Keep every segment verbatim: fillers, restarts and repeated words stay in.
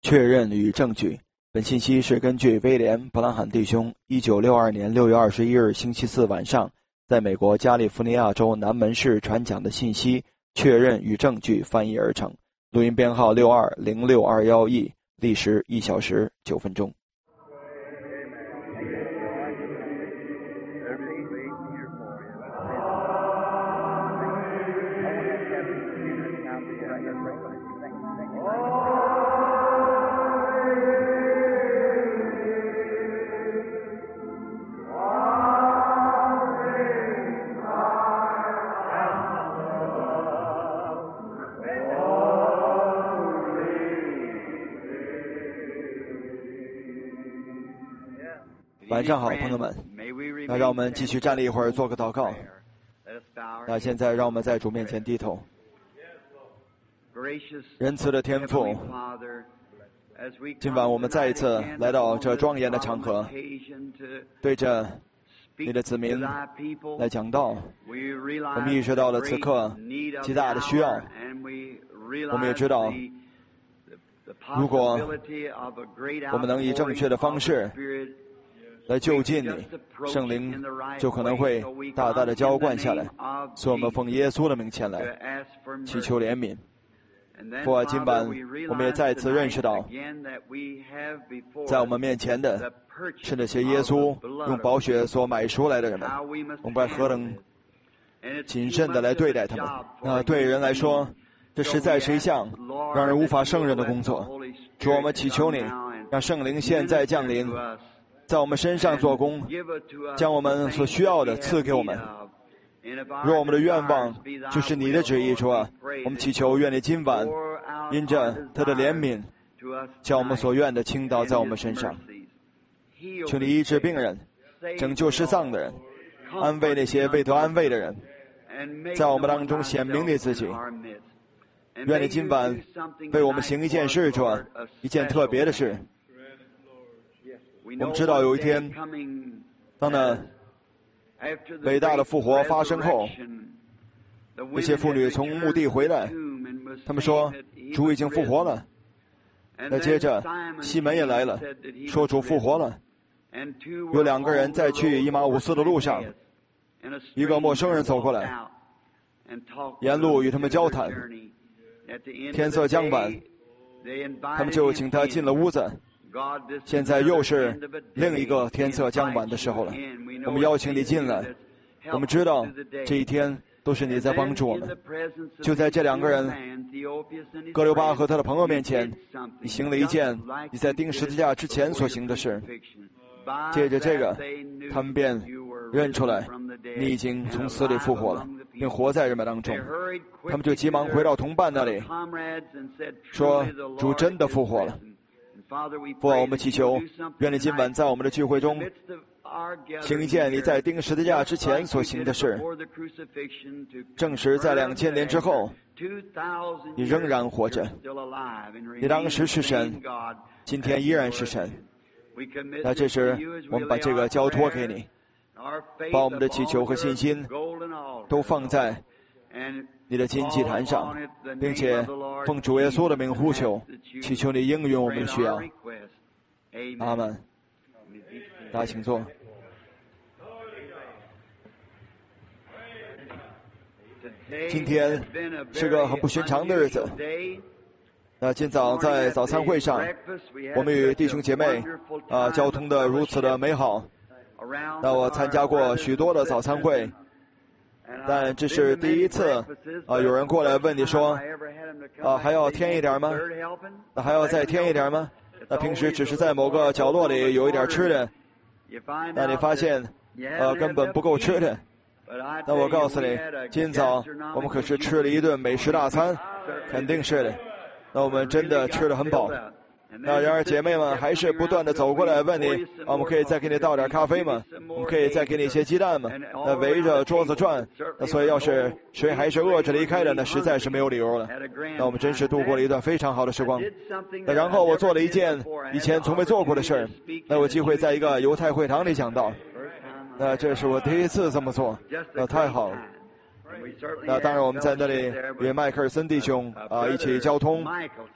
确认与证据。本信息是根据威廉·布兰罕弟兄一九六二年六月二十一日星期四晚上在美国加利福尼亚州南门市传讲的信息确认与证据翻译而成。录音编号六二零六二一 E， 历时一小时九分钟。晚上好，朋友们。那让我们继续站立一会儿，做个祷告。那现在让我们在主面前低头。仁慈的天父，今晚我们再一次来到这庄严的场合，对着你的子民来讲道。我们意识到了此刻极大的需要。我们也知道，如果我们能以正确的方式来就近你，圣灵就可能会大大的浇灌下来。所以我们奉耶稣的名前来祈求怜悯。父啊，今晚我们也再次认识到，在我们面前的是那些耶稣用宝血所买赎来的人们，我们该何等谨慎的来对待他们。那对人来说，这实在是一项让人无法胜任的工作。主，我们祈求你，让圣灵现在降临，在我们身上做工，将我们所需要的赐给我们。若我们的愿望就是你的旨意，主啊，我们祈求愿你今晚因着他的怜悯，将我们所愿的倾倒在我们身上。求你医治病人，拯救失丧的人，安慰那些未得安慰的人，在我们当中显明你自己。愿你今晚为我们行一件事，主啊，一件特别的事。我们知道有一天，当那伟大的复活发生后，那些妇女从墓地回来，他们说主已经复活了。那接着西门也来了，说主复活了。有两个人在去以马五斯的路上，一个陌生人走过来，沿路与他们交谈。天色将晚，他们就请他进了屋子。现在又是另一个天色将晚的时候了，我们邀请你进来。我们知道这一天都是你在帮助我们。就在这两个人哥留巴和他的朋友面前，你行了一件你在钉十字架之前所行的事。借着这个，他们便认出来你已经从死里复活了，并活在人们当中。他们就急忙回到同伴那里，说主真的复活了。父啊，我们祈求，愿你今晚在我们的聚会中行一件你在钉十字架之前所行的事，证实在两千年之后，你仍然活着。你当时是神，今天依然是神。那这时，我们把这个交托给你，把我们的祈求和信心都放在你的金祭坛上，并且奉主耶稣的名呼求，祈求你应允我们的需要。阿们。大家请坐。今天是个很不寻常的日子。那今早在早餐会上，我们与弟兄姐妹啊交通的如此的美好。那我参加过许多的早餐会，但这是第一次啊有人过来问你说啊还要添一点吗？那还要再添一点吗？那平时只是在某个角落里有一点吃的，那你发现呃根本不够吃的。那我告诉你，今早我们可是吃了一顿美食大餐，肯定是的。那我们真的吃得很饱。那然而姐妹们还是不断的走过来问你啊，我们可以再给你倒点咖啡吗？我们可以再给你一些鸡蛋吗？那围着桌子转。那所以要是谁还是饿着离开的，那实在是没有理由了。那我们真是度过了一段非常好的时光。那然后我做了一件以前从未做过的事儿，那有机会在一个犹太会堂里讲道。那这是我第一次这么做，那太好了。那当然我们在那里与迈克尔森弟兄啊一起交通。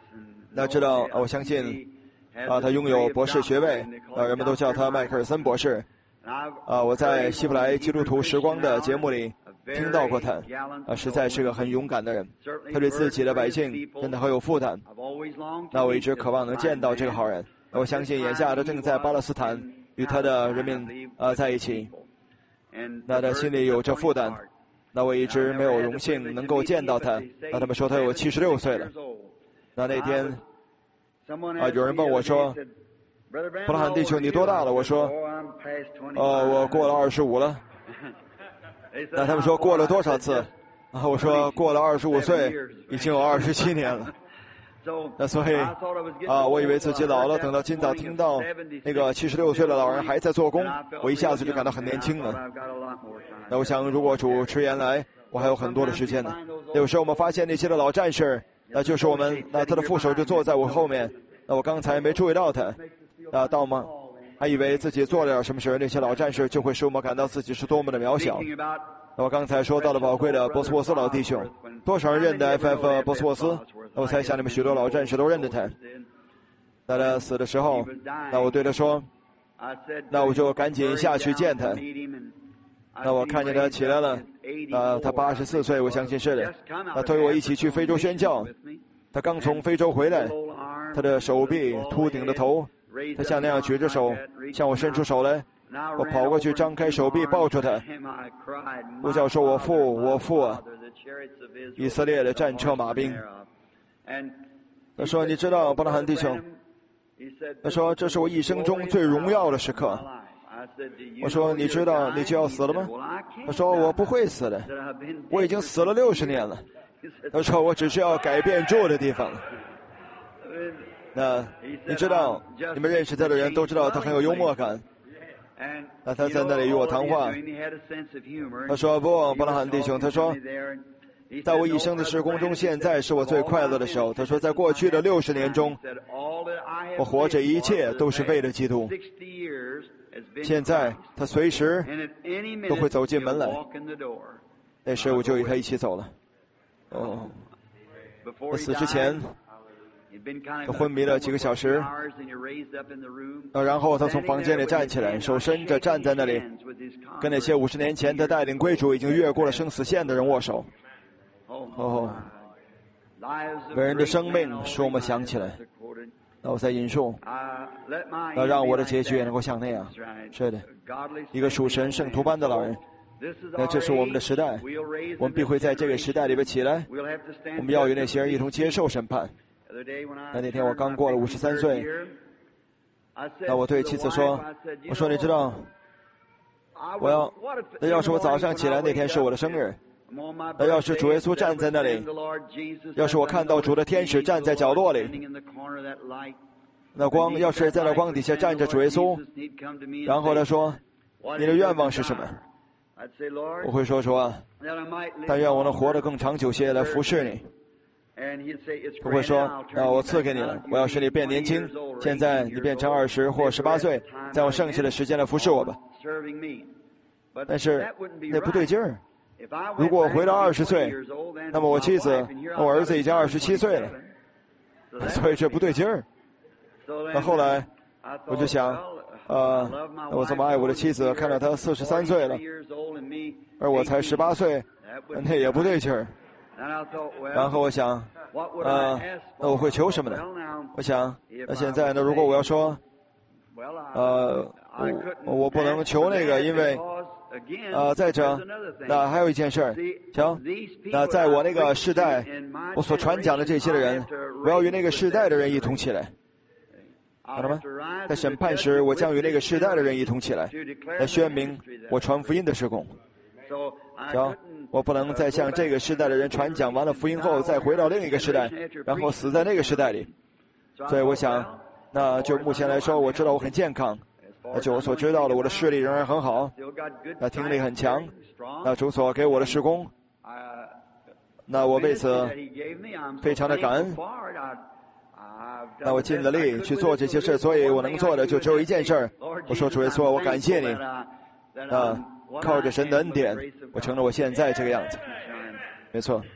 那知道，我相信，啊，他拥有博士学位，啊，人们都叫他迈克尔森博士。啊，我在希伯来基督徒时光的节目里听到过他，啊，实在是个很勇敢的人，他对自己的百姓真的很有负担。那我一直渴望能见到这个好人。我相信眼下他正在巴勒斯坦与他的人民啊在一起，那他心里有着负担。那我一直没有荣幸能够见到他。那他们说他有七十六岁了。那那天啊，有人问我说：“伯拉罕弟兄，你多大了？”我说：“呃，我过了二十五了。”那他们说过了多少次？啊，我说过了二十五岁，已经有二十七年了。那所以啊，我以为自己老了，等到今早听到那个七十六岁的老人还在做工，我一下子就感到很年轻了。那我想，如果主迟延来，我还有很多的时间呢。有时候我们发现那些的老战士，那就是我们，那他的副手就坐在我后面，那我刚才没注意到他，啊，到吗？还以为自己做了点什么事，那些老战士就会使我们感到自己是多么的渺小。那我刚才说到了宝贵的波斯沃斯老弟兄，多少人认得 F F 波斯沃斯？那我猜想你们许多老战士都认得他。在他死的时候，那我对他说，那我就赶紧下去见他。那我看见他起来了，啊，他八十四岁，我相信是的。他推我一起去非洲宣教，他刚从非洲回来，他的手臂秃顶的头，他像那样举着手，向我伸出手来。我跑过去，张开手臂抱住他，呼叫说：“我父，我父啊！”以色列的战车马兵。他说：“你知道，伯拉罕弟兄？”他说：“这是我一生中最荣耀的时刻。”我说：“你知道你就要死了吗？”他说：“我不会死的，我已经死了六十年了。”他说：“我只是要改变住的地方。”那你知道，你们认识他的人都知道他很有幽默感。那他在那里与我谈话，他说：“不，伯拉罕弟兄，他说，在我一生的时光中，现在是我最快乐的时候。他说，在过去的六十年中，我活着一切都是为了基督。现在他随时都会走进门来。那时我就与他一起走了。哦，他死之前。”他昏迷了几个小时，然后他从房间里站起来，手伸着站在那里，跟那些五十年前他带领贵族已经越过了生死线的人握手。哦，为人的生命使我们想起来。那我再引述，要让我的结局也能够像那样。是的，一个属神圣徒般的老人。那这是我们的时代，我们必会在这个时代里边起来。我们要与那些人一同接受审判。那那天我刚过了五十三岁，那我对妻子说：“我说你知道，我要那要是我早上起来那天是我的生日，那要是主耶稣站在那里，要是我看到主的天使站在角落里，那光要是在那光底下站着主耶稣，然后他说你的愿望是什么？我会说说，但愿我能活得更长久些来服侍你。”他会说：“啊，我赐给你了，我要使你变年轻。现在你变成二十或十八岁，在我剩下的时间来服侍我吧。”但是那不对劲儿。如果我回到二十岁，那么我妻子、我儿子已经二十七岁了，所以这不对劲儿。那后来我就想，呃，我这么爱我的妻子，看到她四十三岁了，而我才十八岁，那也不对劲儿。然后我想，呃，那我会求什么呢？我想，那现在呢？如果我要说，呃，我我不能求那个，因为，呃，再者，那还有一件事儿，行，那在我那个世代，我所传讲的这些的人，我要与那个世代的人一同起来，看到吗？在审判时，我将与那个世代的人一同起来，来宣明我传福音的事工。行。我不能再向这个时代的人传讲完了福音后，再回到另一个时代，然后死在那个时代里。所以我想，那就目前来说，我知道我很健康，那就我所知道的，我的视力仍然很好，那听力很强，那主所给我的事工，那我为此非常的感恩。那我尽了力去做这些事，所以我能做的就只有一件事，我说主耶稣，我感谢你。啊。靠着神的恩典，我成了我现在这个样子。没错，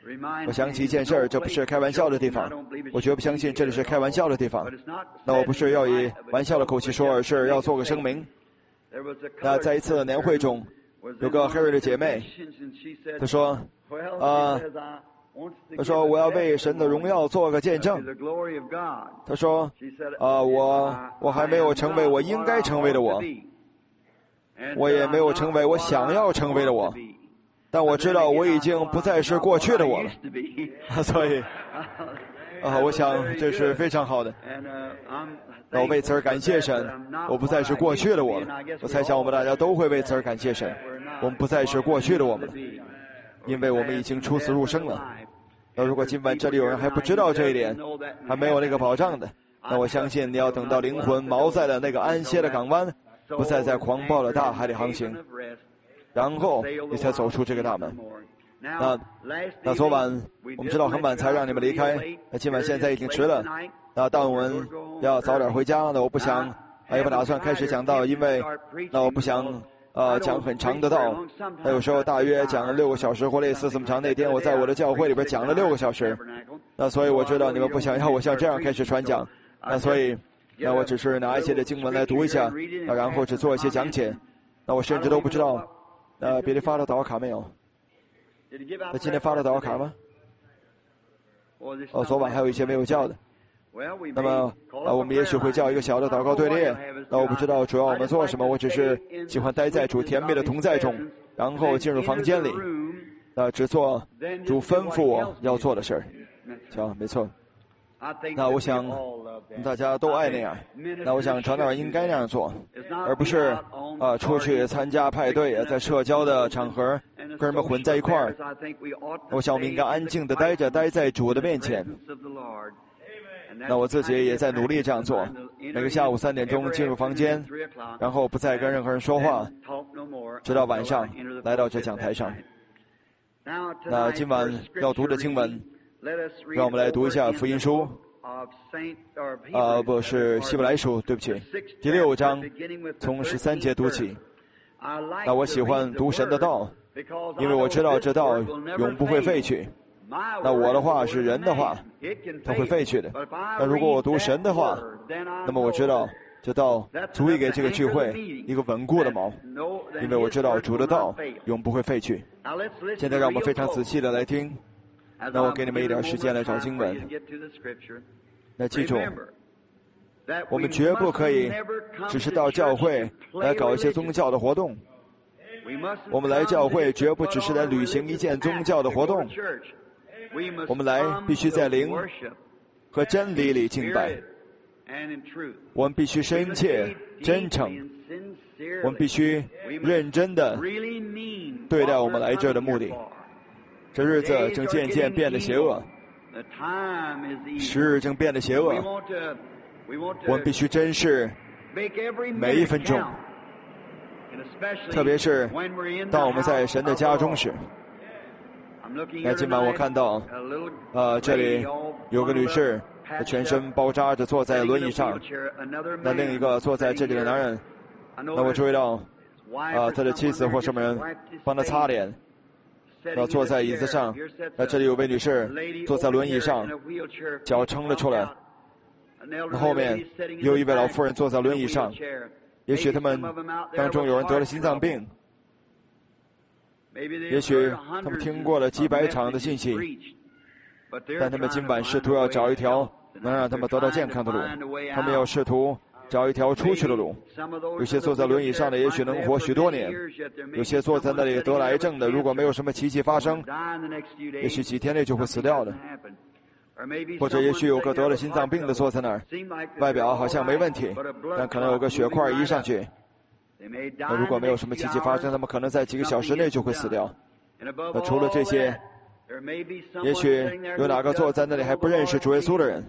我想起一件事儿，这不是开玩笑的地方，我绝不相信这里是开玩笑的地方。那我不是要以玩笑的口气说，而是要做个声明。那在一次年会中，有个黑人的姐妹，她说，啊、呃，她说我要为神的荣耀做个见证。她说，啊、呃，我我还没有成为我应该成为的我，我也没有成为我想要成为的我。但我知道我已经不再是过去的我了，所以，啊，我想这是非常好的。那我为此而感谢神，我不再是过去的我了。我猜想我们大家都会为此而感谢神，我们不再是过去的我们了，因为我们已经出死入生了。那如果今晚这里有人还不知道这一点，还没有那个保障的，那我相信你要等到灵魂锚在了那个安歇的港湾，不再在狂暴的大海里航行。然后你才走出这个大门。那那昨晚我们知道很晚才让你们离开，那今晚现在已经迟了。那但我们要早点回家。那我不想，也不打算开始讲道，因为那我不想呃讲很长的道。那有时候大约讲六个小时或类似这么长。那天我在我的教会里边讲了六个小时。那所以我知道你们不想要我像这样开始传讲。那所以那我只是拿一些的经文来读一下，那然后只做一些讲解。那我甚至都不知道。呃，比利发了祷告卡没有？那今天发了祷告卡吗？哦，昨晚还有一些没有叫的。那么，呃，我们也许会叫一个小的祷告队列。那我不知道主要我们做什么，我只是喜欢待在主甜蜜的同在中，然后进入房间里，呃，只做主吩咐我要做的事儿。瞧，没错。那我想大家都爱那样，那我想传道人应该那样做，而不是呃出去参加派对，在社交的场合跟人们混在一块儿。我想我们应该安静的待着，待在主的面前。那我自己也在努力这样做，每个下午三点钟进入房间，然后不再跟任何人说话，直到晚上来到这讲台上。那今晚要读的经文，让我们来读一下福音书，啊，不是希伯来书，对不起，第六章从十三节读起。那我喜欢读神的道，因为我知道这道永不会废去。那我的话是人的话，它会废去的。那如果我读神的话，那么我知道这道足以给这个聚会一个稳固的锚，因为我知道主的道永不会废去。现在让我们非常仔细的来听。那我给你们一点时间来找经文。那记住，我们绝不可以只是到教会来搞一些宗教的活动。我们来教会绝不只是来履行一件宗教的活动。我们来必须在灵和真理里敬拜。我们必须深切、真诚。我们必须认真的对待我们来这儿的目的。这日子正渐渐变得邪恶，时日正变得邪恶。我们必须珍视每一分钟，特别是当我们在神的家中时。那今晚我看到，呃，这里有个女士，全身包扎着坐在轮椅上，那另一个坐在这里的男人，那我注意到，啊、呃，他的妻子或什么人帮他擦脸。要坐在椅子上，那这里有位女士坐在轮椅上，脚撑了出来。那后面有一位老妇人坐在轮椅上，也许他们当中有人得了心脏病，也许他们听过了几百场的信息，但他们今晚试图要找一条能让他们得到健康的路，他们要试图找一条出去的路。有些坐在轮椅上的也许能活许多年，有些坐在那里得了癌症的，如果没有什么奇迹发生，也许几天内就会死掉的。或者也许有个得了心脏病的坐在那儿，外表好像没问题，但可能有个血块移上去，那如果没有什么奇迹发生，他们可能在几个小时内就会死掉。那除了这些，也许有哪个坐在那里还不认识主耶稣的人，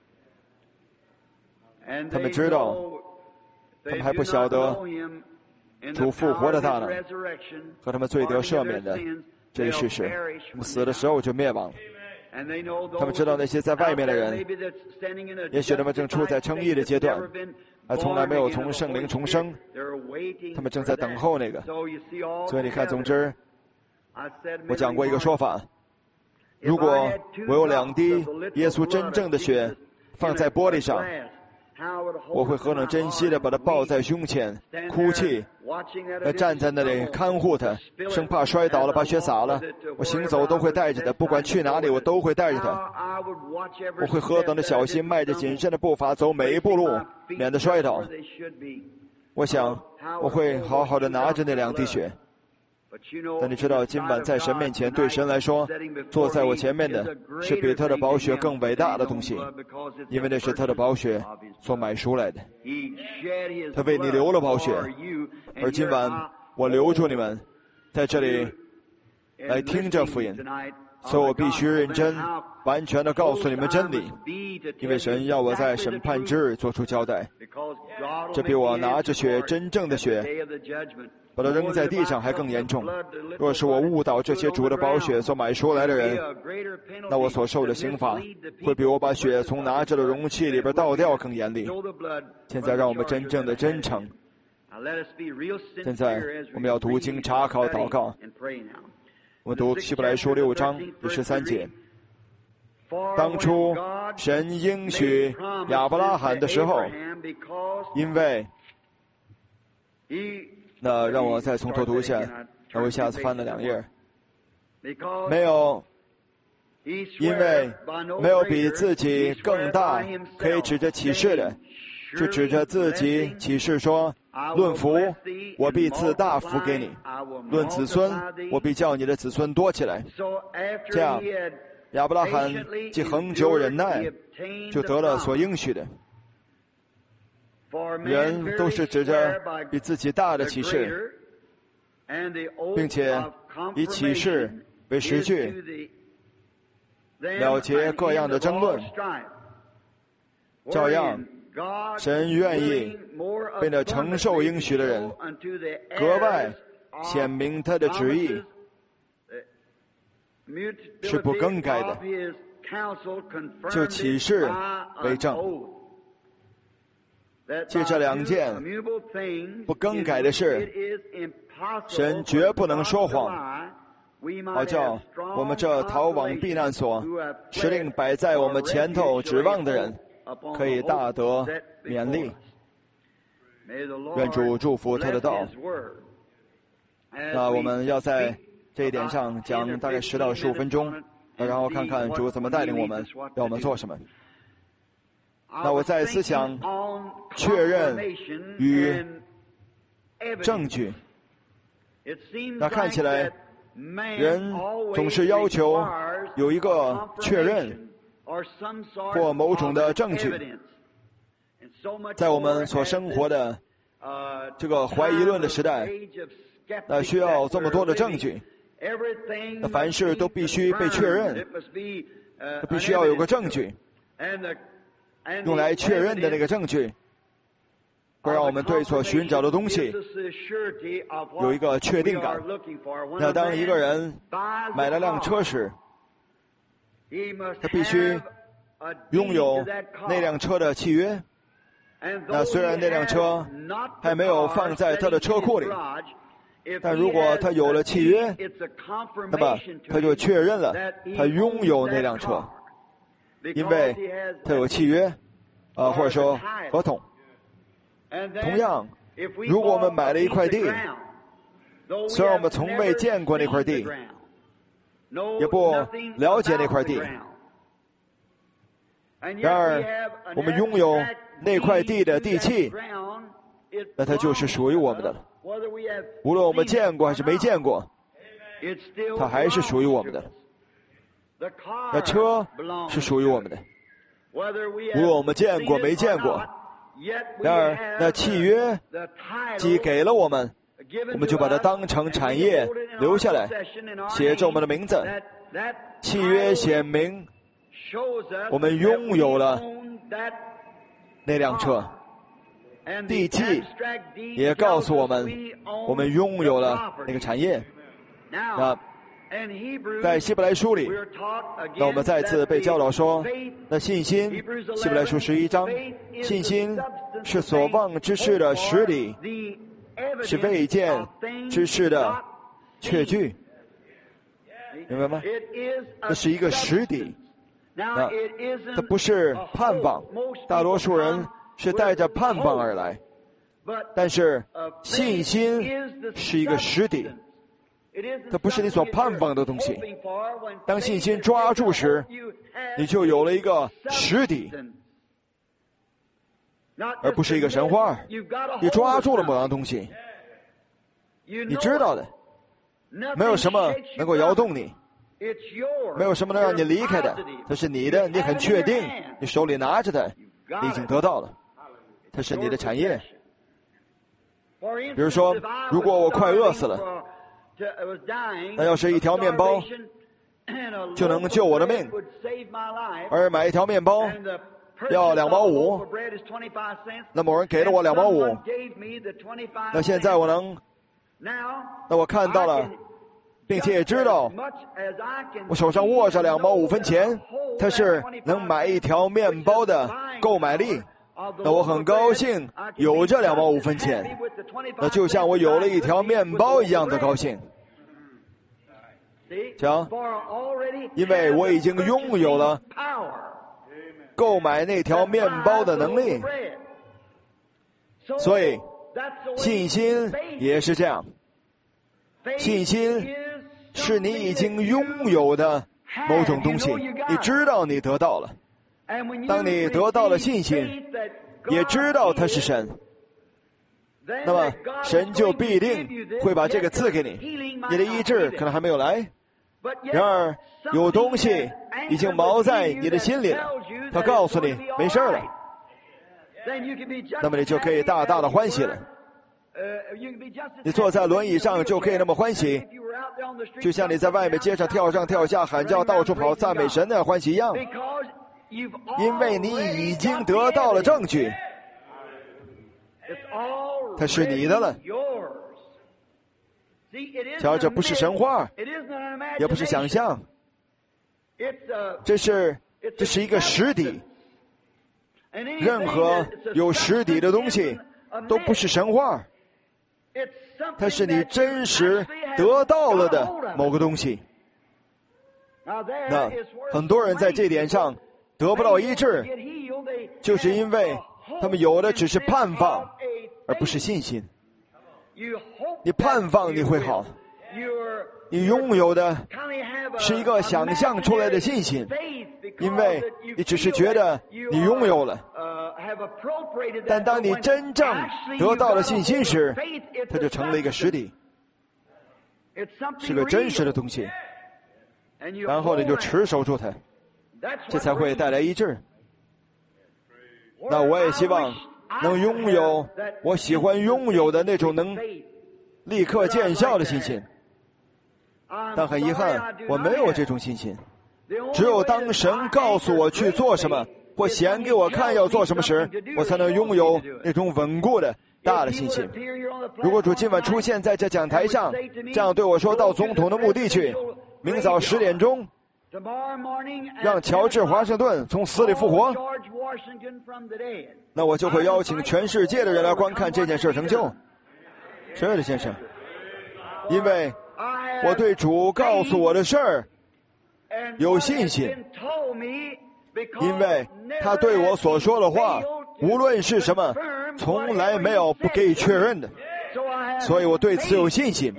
他们知道，他们还不晓得主复活的大能和他们罪得赦免的这一事实，他们死的时候就灭亡。他们知道那些在外面的人，也许他们正处在称义的阶段，还从来没有从圣灵重生，他们正在等候那个。所以你看，总之，我讲过一个说法， 如果我有两滴耶稣真正的血放在玻璃上，我会何等珍惜的把它抱在胸前，哭泣，站在那里看护它，生怕摔倒了把血洒了。我行走都会带着它，不管去哪里我都会带着它。我会何等的小心，迈着谨慎的步伐走每一步路，免得摔倒。我想我会好好的拿着那两滴血。但你知道，今晚在神面前，对神来说，坐在我前面的是比他的宝血更伟大的东西，因为那是他的宝血所买赎来的。他为你流了宝血，而今晚我留住你们在这里来听这福音，所以我必须认真完全的告诉你们真理，因为神要我在审判之日做出交代。这比我拿着血，真正的血把它扔在地上还更严重。若是我误导这些主的宝血所买赎来的人，那我所受的刑罚会比我把血从拿着的容器里边倒掉更严厉。现在让我们真正的真诚。现在我们要读经、查考、祷告。我们读希伯来书六章第十三节。当初神应许亚伯拉罕的时候，因为那让我再从头读一下，那我一下子翻了两页。没有，因为没有比自己更大可以指着启示的，就指着自己启示说：论福，我必赐大福给你；论子孙，我必叫你的子孙多起来。这样，亚伯拉罕既恒久忍耐，就得了所应许的。人都是指着比自己大的启示，并且以启示为实据，了结各样的争论。照样，神愿意为那承受应许的人格外显明他的旨意，是不更改的，就启示为证。借这两件不更改的事，神绝不能说谎，好叫我们这逃往避难所、持令摆在我们前头指望的人，可以大得勉励。愿主祝福他的道。那我们要在这一点上讲大概十到十五分钟，然后看看主怎么带领我们，让我们做什么。那我再思想确认与证据。那看起来人总是要求有一个确认或某种的证据。在我们所生活的这个怀疑论的时代，那需要这么多的证据，那凡事都必须被确认，必须要有个证据，用来确认的那个证据，会让我们对所寻找的东西有一个确定感。那当一个人买了辆车时，他必须拥有那辆车的契约。那虽然那辆车还没有放在他的车库里，但如果他有了契约，那么他就确认了他拥有那辆车，因为他有契约，啊、呃，或者说合同。同样，如果我们买了一块地，虽然我们从未见过那块地，也不了解那块地，然而我们拥有那块地的地契，那它就是属于我们的了。无论我们见过还是没见过，它还是属于我们的。那车是属于我们的，无论我们见过没见过，然而那契约既给了我们，我们就把它当成产业留下来，写着我们的名字。契约显明我们拥有了那辆车，地契也告诉我们我们拥有了那个产业。那在希伯来书里，那我们再次被教导说，那信心，希伯来书十一章，信心是所望之事的实理，是未见之事的确据。 明白吗？这是一个实底，那它不是盼望，大多数人是带着盼望而来，但是信心是一个实底，它不是你所盼望的东西。当信心抓住时，你就有了一个实底，而不是一个神话。你抓住了某样东西，你知道的，没有什么能够摇动你，没有什么能让你离开的，它是你的，你很确定，你手里拿着它，你已经得到了，它是你的产业。比如说，如果我快饿死了，那要是一条面包就能救我的命，而买一条面包要两毛五，那某人给了我两毛五，那现在我能，那我看到了，并且也知道我手上握着两毛五分钱，它是能买一条面包的购买力，那我很高兴有这两毛五分钱，那就像我有了一条面包一样的高兴。讲，因为我已经拥有了购买那条面包的能力，所以信心也是这样。信心是你已经拥有的某种东西，你知道你得到了。当你得到了信心，也知道它是神，那么神就必定会把这个赐给你。你的医治可能还没有来，然而有东西已经锚在你的心里了，他告诉你没事了，那么你就可以大大的欢喜了。你坐在轮椅上就可以那么欢喜，就像你在外面街上跳上跳下喊叫到处跑赞美神那样欢喜一样，因为你已经得到了证据，它是你的了。瞧，这不是神话，也不是想象，这是这是一个实底。任何有实底的东西都不是神话，它是你真实得到了的某个东西。那很多人在这点上得不到医治，就是因为他们有的只是盼望，而不是信心。你盼望你会好，你拥有的是一个想象出来的信心，因为你只是觉得你拥有了，但当你真正得到了信心时，它就成了一个实体，是个真实的东西，然后你就持守住它，这才会带来医治。那我也希望能拥有我喜欢拥有的那种能立刻见效的信心，但很遗憾我没有这种信心。只有当神告诉我去做什么，或显给我看要做什么时，我才能拥有那种稳固的大的信心。如果主今晚出现在这讲台上，这样对我说到总统的墓地去，明早十点钟让乔治华盛顿从死里复活，那我就会邀请全世界的人来观看这件事成就。是的，先生，因为我对主告诉我的事儿有信心，因为他对我所说的话无论是什么从来没有不给予确认的，所以我对此有信心，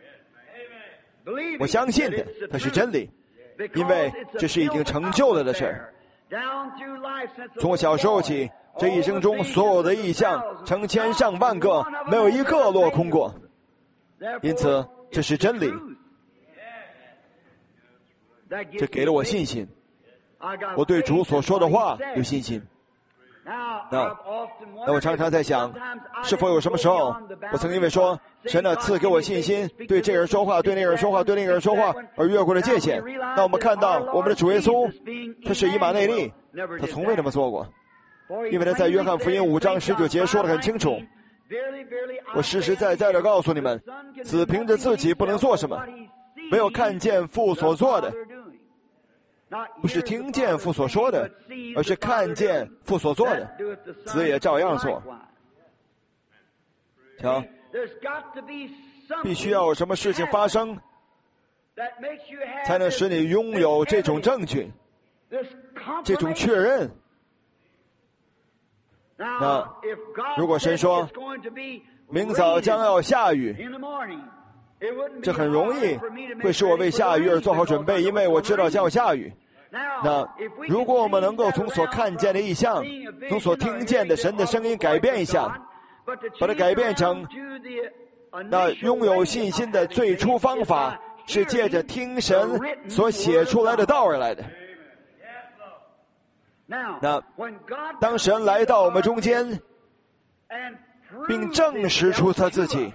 我相信的它是真理，因为这是已经成就了的事儿。从我小时候起，这一生中所有的意象成千上万个，没有一个落空过，因此这是真理，这给了我信心，我对主所说的话有信心。那那我常常在想，是否有什么时候我曾因为说神呢赐给我信心，对这人说话，对那个人说话，对那个人说话，而越过了界限。那我们看到我们的主耶稣，他是以马内利，他从未这么做过，因为他在约翰福音五章十九节说得很清楚，我实实在在的告诉你们，子凭着自己不能做什么，没有看见父所做的，不是听见父所说的，而是看见父所做的，子也照样做。瞧，必须要有什么事情发生， 才能使你拥有这种证据，这种确认。那如果神说明早将要下雨，这很容易会使我为下雨而做好准备，因为我知道将要下雨。那如果我们能够从所看见的异象，从所听见的神的声音改变一下，把它改变成那拥有信心的最初方法是借着听神所写出来的道而来的。那当神来到我们中间，并证实出他自己，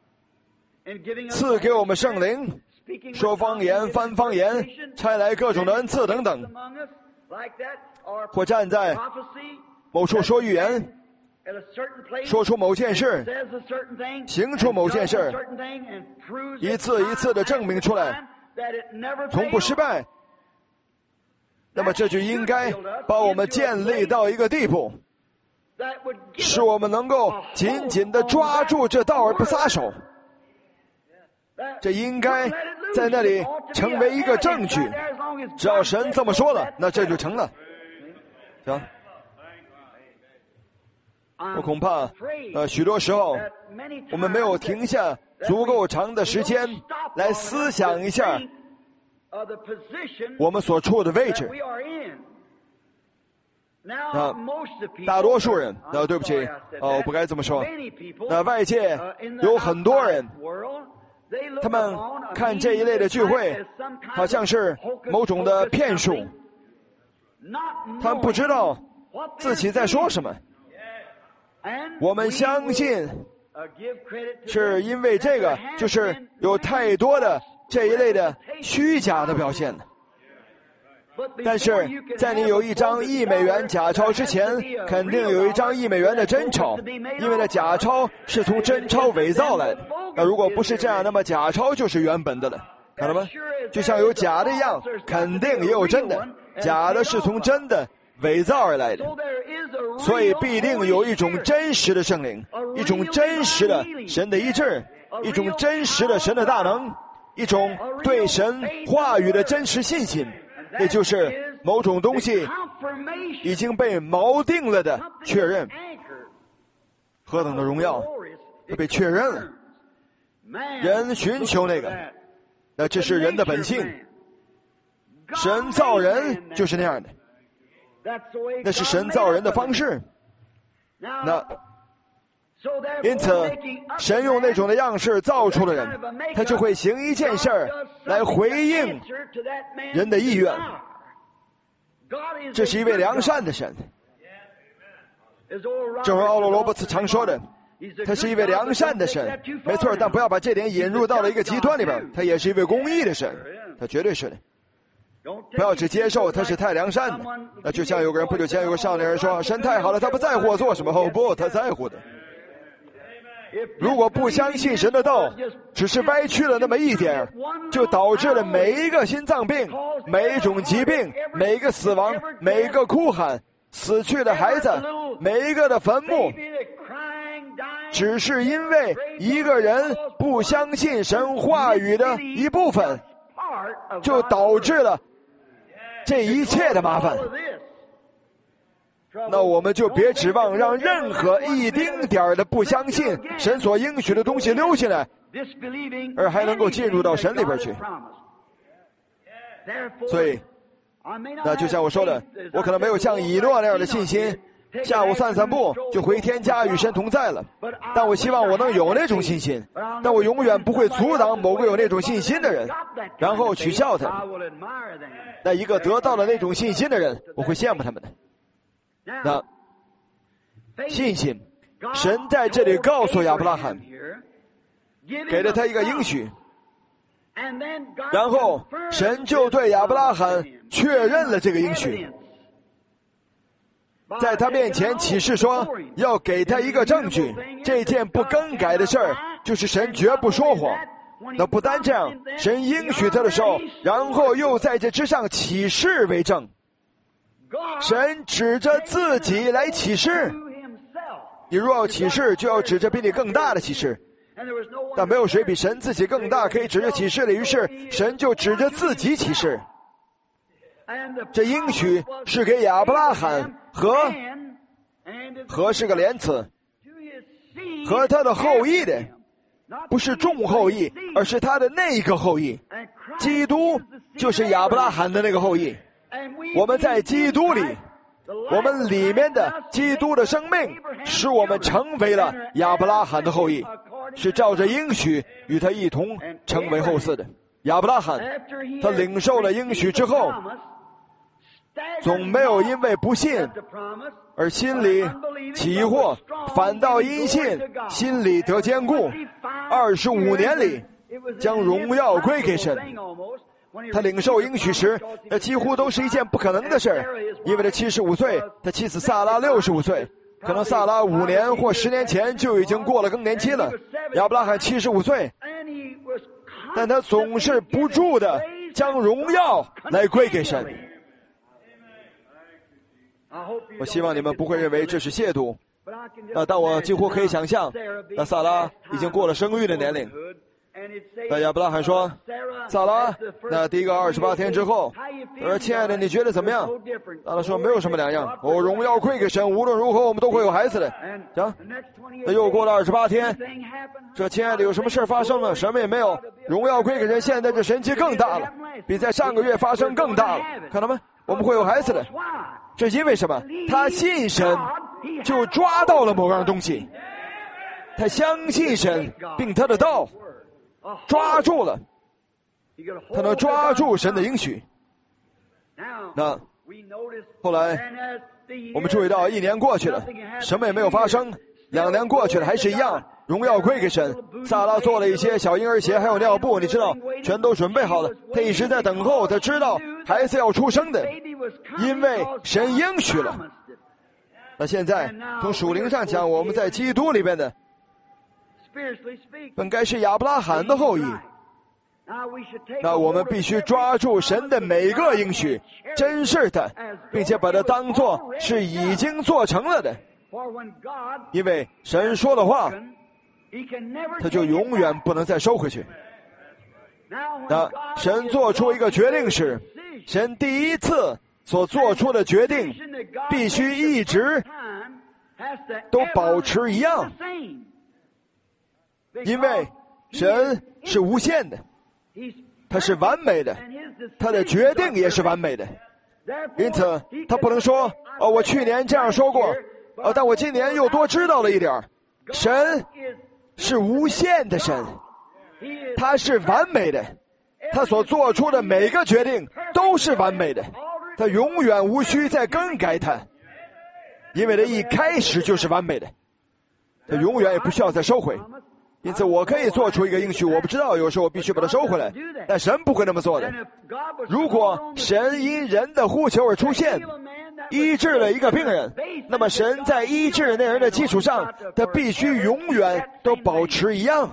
赐给我们圣灵，说方言、翻方言，差来各种的恩赐等等，或站在某处说预言，说出某件事，行出某件事，一次一次的证明出来，从不失败，那么这就应该把我们建立到一个地步，使我们能够紧紧地抓住这道而不撒手。这应该在那里成为一个证据，只要神这么说了，那这就成了。行，我恐怕呃许多时候我们没有停下足够长的时间来思想一下我们所处的位置。那大多数人，那对不起，哦，我不该这么说。那外界有很多人，他们看这一类的聚会，好像是某种的骗术，他们不知道自己在说什么。我们相信，是因为这个，就是有太多的这一类的虚假的表现了。但是在你有一张一美元假钞之前，肯定有一张一美元的真钞，因为那假钞是从真钞伪造来的。那如果不是这样，那么假钞就是原本的了，看到吗？就像有假的一样，肯定也有真的，假的是从真的伪造而来的。所以必定有一种真实的圣灵，一种真实的神的医治，一种真实的神的大能，一种对神话语的真实信心，也就是某种东西已经被锚定了的确认。何等的荣耀，它被确认了。人寻求那个，那这是人的本性，神造人就是那样的，那是神造人的方式。那因此神用那种的样式造出了人，他就会行一件事儿来回应人的意愿。这是一位良善的神，正如奥罗罗伯茨常说的，他是一位良善的神，没错，但不要把这点引入到了一个极端里边，他也是一位公义的神，他绝对是的。不要只接受他是太良善的。那就像有个人不久前有个少年人说，神太好了，他不在乎我做什么。哦不，他在乎的。如果不相信神的道，只是歪曲了那么一点，就导致了每一个心脏病、每一种疾病、每一个死亡、每一个哭喊、死去的孩子、每一个的坟墓，只是因为一个人不相信神话语的一部分，就导致了这一切的麻烦。那我们就别指望让任何一丁点儿的不相信神所应许的东西溜进来，而还能够进入到神里边去。所以那就像我说的，我可能没有像以诺那样的信心，下午散散步就回天家与神同在了，但我希望我能有那种信心，但我永远不会阻挡某个有那种信心的人，然后取笑他。那一个得到了那种信心的人，我会羡慕他们的。那信心，神在这里告诉亚伯拉罕，给了他一个应许，然后神就对亚伯拉罕确认了这个应许，在他面前启示说要给他一个证据，这件不更改的事儿就是神绝不说谎。那不单这样，神应许他的时候，然后又在这之上启示为证，神指着自己来启示。你若要启示，就要指着比你更大的启示， 但没有谁比神自己更大，可以指着启示的。于是神就指着自己启示。这应许是给亚伯拉罕和和是个连词，和他的后裔的，不是众后裔，而是他的那一个后裔。基督就是亚伯拉罕的那个后裔。我们在基督里，我们里面的基督的生命使我们成为了亚伯拉罕的后裔，是照着应许与他一同成为后嗣的。亚伯拉罕他领受了应许之后，总没有因为不信而心里起惑，反倒因信心里得坚固。二十五年里将荣耀归给神。他领受应许时，那几乎都是一件不可能的事，因为他七十五岁，他妻子萨拉六十五岁，可能萨拉五年或十年前就已经过了更年期了。亚伯拉罕七十五岁，但他总是不住的将荣耀来归给神。我希望你们不会认为这是亵渎，那但我几乎可以想象，那萨拉已经过了生育的年龄。那亚伯拉罕说：“萨拉，那第一个二十八天之后，他说：亲爱的，你觉得怎么样？”萨拉说：“没有什么两样，我荣耀归给神，无论如何我们都会有孩子的。”行，那又过了二十八天，这亲爱的有什么事发生了？什么也没有，荣耀归给神。现在这神迹更大了，比在上个月发生更大了，看到吗？我们会有孩子的。这因为什么？他信神，就抓到了某样东西。他相信神，并他的道。抓住了，他能抓住神的应许。那后来我们注意到，一年过去了，什么也没有发生；两年过去了，还是一样，荣耀归给神。萨拉做了一些小婴儿鞋，还有尿布，你知道，全都准备好了。他一直在等候，他知道孩子要出生的，因为神应许了。那现在从属灵上讲，我们在基督里边的本该是亚伯拉罕的后裔，那我们必须抓住神的每个应许，珍视它，并且把它当作是已经做成了的。因为神说的话，他就永远不能再收回去。那神做出一个决定时，神第一次所做出的决定必须一直都保持一样。因为神是无限的，他是完美的，他的决定也是完美的。因此他不能说哦，我去年这样说过，哦，但我今年又多知道了一点。神是无限的神，他是完美的，他所做出的每个决定都是完美的，他永远无需再更改它，因为他一开始就是完美的，他永远也不需要再收回。因此我可以做出一个应许，我不知道有时候我必须把它收回来，但神不会那么做的。如果神因人的呼求而出现，医治了一个病人，那么神在医治那人的基础上，他必须永远都保持一样。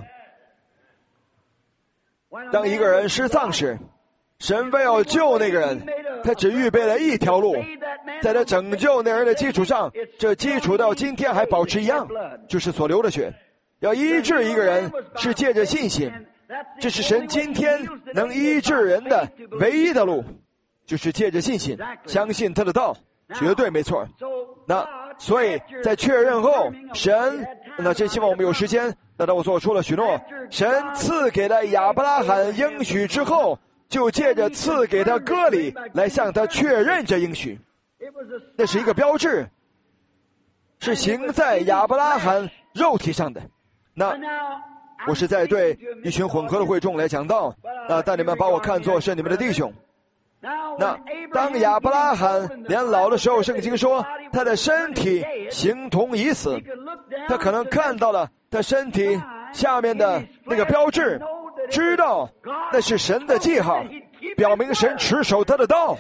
当一个人失丧时，神为要救那个人，他只预备了一条路，在他拯救那人的基础上，这基础到今天还保持一样，就是所流的血。要医治一个人是借着信心，这是神今天能医治人的唯一的路，就是借着信心，相信他的道，绝对没错。那所以在确认后，神，那真希望我们有时间，那当我做出了许诺，神赐给了亚伯拉罕应许之后，就借着赐给他割礼来向他确认这应许。那是一个标志，是行在亚伯拉罕肉体上的。那我是在对一群混合的会众来讲道，那但你们把我看作是你们的弟兄。那当亚伯拉罕年老的时候，圣经说他的身体形同已死，他可能看到了他身体下面的那个标志，知道那是神的记号，表明神持守他的道，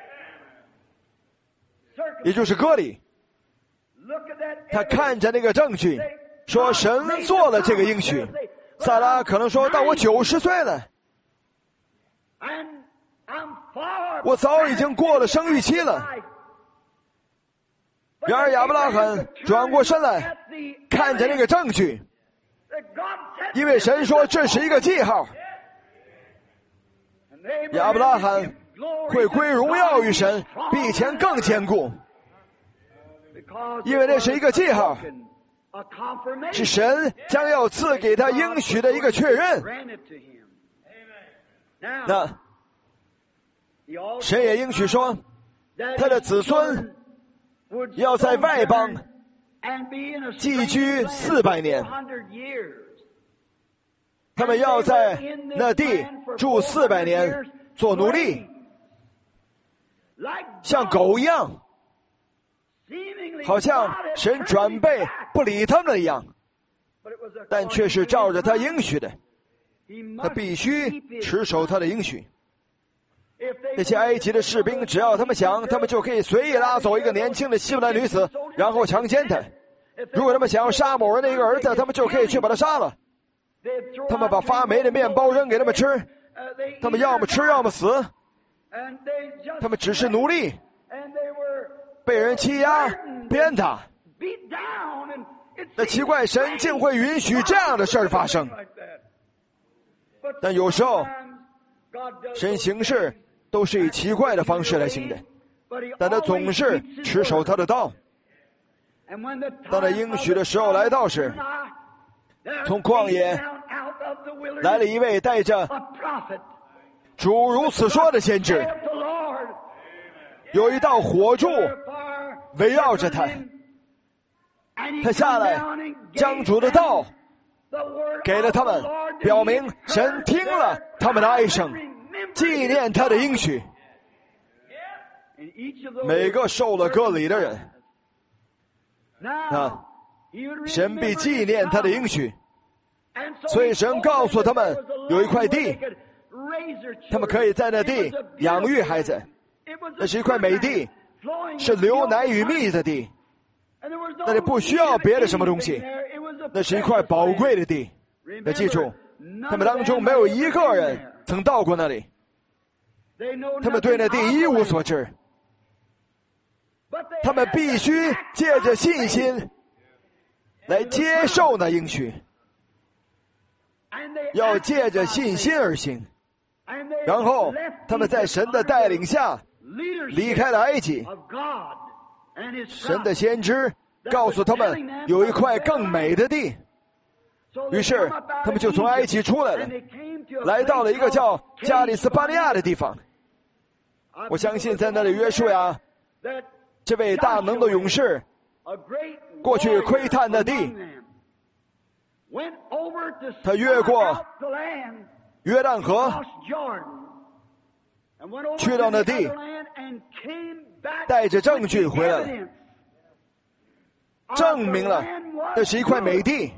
也就是割礼。他看着那个证据，说神做了这个应许。撒拉可能说，到我九十岁了，我早已经过了生育期了。然而亚伯拉罕转过身来，看着那个证据， 因为神说这是一个记号。亚伯拉罕会归荣耀于神，比以前更坚固，因为那是一个记号，是神将要赐给他应许的一个确认。那神也应许说，他的子孙要在外邦寄居四百年，他们要在那地住四百年，做奴隶，像狗一样，好像神准备不理他们一样，但却是照着他应许的，他必须持守他的应许。那些埃及的士兵，只要他们想，他们就可以随意拉走一个年轻的希伯来女子，然后强奸她。如果他们想要杀某人的一个儿子，他们就可以去把他杀了。他们把发霉的面包扔给他们吃，他们要么吃要么死，他们只是奴隶，被人欺压鞭打。那奇怪，神竟会允许这样的事儿发生。但有时候神行事都是以奇怪的方式来行的，但他总是持守他的道。当他应许的时候来到时，从旷野来了一位带着主如此说的先知，有一道火柱围绕着他，他下来将主的道给了他们，表明神听了他们的哀声，纪念他的应许。每个受了割礼的人，啊，神必纪念他的应许。所以神告诉他们，有一块地，他们可以在那地养育孩子，那是一块美地，是流奶与蜜的地，那里不需要别的什么东西，那是一块宝贵的地。要记住，他们当中没有一个人曾到过那里，他们对那地一无所知，他们必须借着信心来接受那应许，要借着信心而行。然后他们在神的带领下离开了埃及，神的先知告诉他们有一块更美的地，于是他们就从埃及出来了，来到了一个叫加利斯巴尼亚的地方。我相信在那里约书亚这位大能的勇士过去窥探那地，他越过约旦河，去到那地，带着证据回来了，证明了这是一块美地，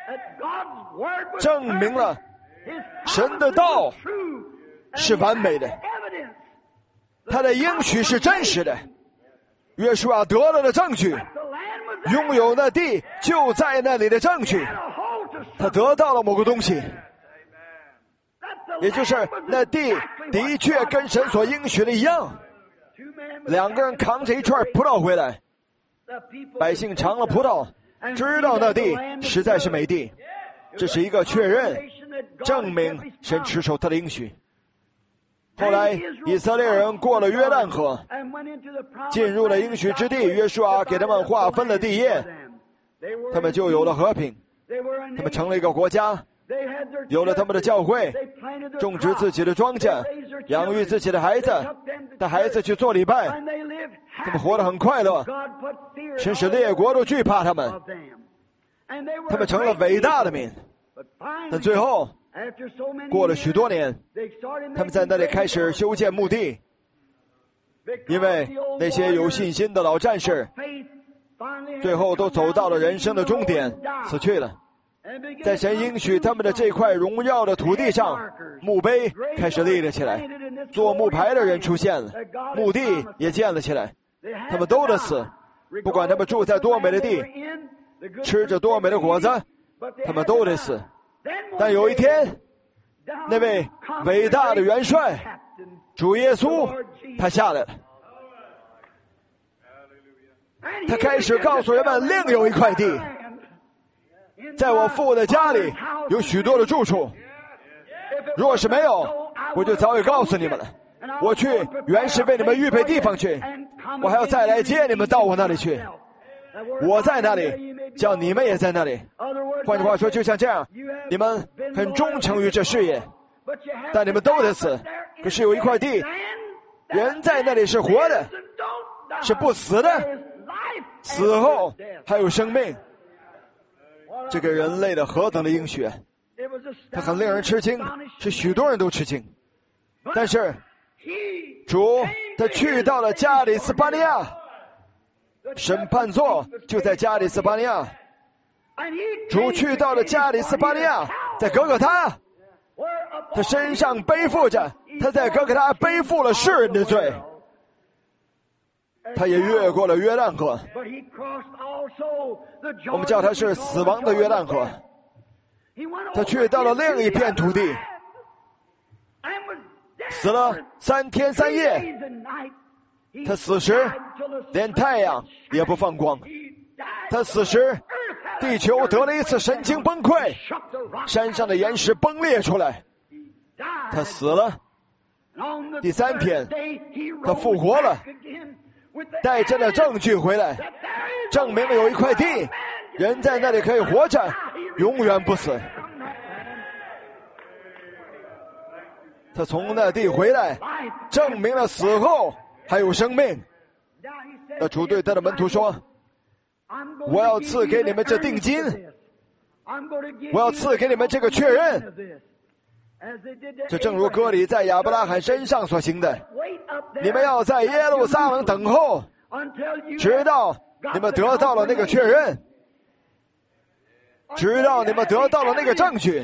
证明了神的道是完美的，他的应许是真实的。约书亚得了的证据，拥有那地就在那里的证据，他得到了某个东西，也就是那地的确跟神所应许的一样。两个人扛着一串葡萄回来，百姓尝了葡萄，知道那地实在是美地，这是一个确认，证明神持守他的应许。后来以色列人过了约旦河，进入了应许之地，约书亚给他们划分了地业，他们就有了和平，他们成了一个国家，有了他们的教会，种植自己的庄稼，养育自己的孩子，带孩子去做礼拜，他们活得很快乐，神使列国都惧怕他们，他们成了伟大的民。但最后过了许多年，他们在那里开始修建墓地，因为那些有信心的老战士最后都走到了人生的终点，死去了。在神应许他们的这块荣耀的土地上，墓碑开始立了起来，做木牌的人出现了，墓地也建了起来，他们都得死，不管他们住在多美的地，吃着多美的果子，他们都得死。但有一天，那位伟大的元帅主耶稣他下来了，他开始告诉人们，另有一块地在我父的家里有许多的住处。若是没有，我就早已告诉你们了。我去原是为你们预备地方去，我还要再来接你们到我那里去。我在那里，叫你们也在那里。换句话说，就像这样，你们很忠诚于这事业，但你们都得死。可是有一块地，人在那里是活的，是不死的，死后还有生命。这个人类的何等的应许，他很令人吃惊，是许多人都吃惊。但是主他去到了加利斯巴尼亚，审判座就在加利斯巴尼亚。主去到了加利斯巴尼亚，在哥哥他，他身上背负着，他在哥哥他背负了世人的罪。他也越过了约旦河，我们叫他是死亡的约旦河。他去到了另一片土地，死了三天三夜。他死时连太阳也不放光，他死时地球得了一次神经崩溃，山上的岩石崩裂出来。他死了，第三天他复活了，带着了证据回来，证明了有一块地，人在那里可以活着，永远不死。他从那地回来，证明了死后还有生命。那主对他的门徒说，我要赐给你们这定金，我要赐给你们这个确认。这正如歌里在亚伯拉罕身上所行的，你们要在耶路撒冷等候，直到你们得到了那个确认，直到你们得到了那个证据。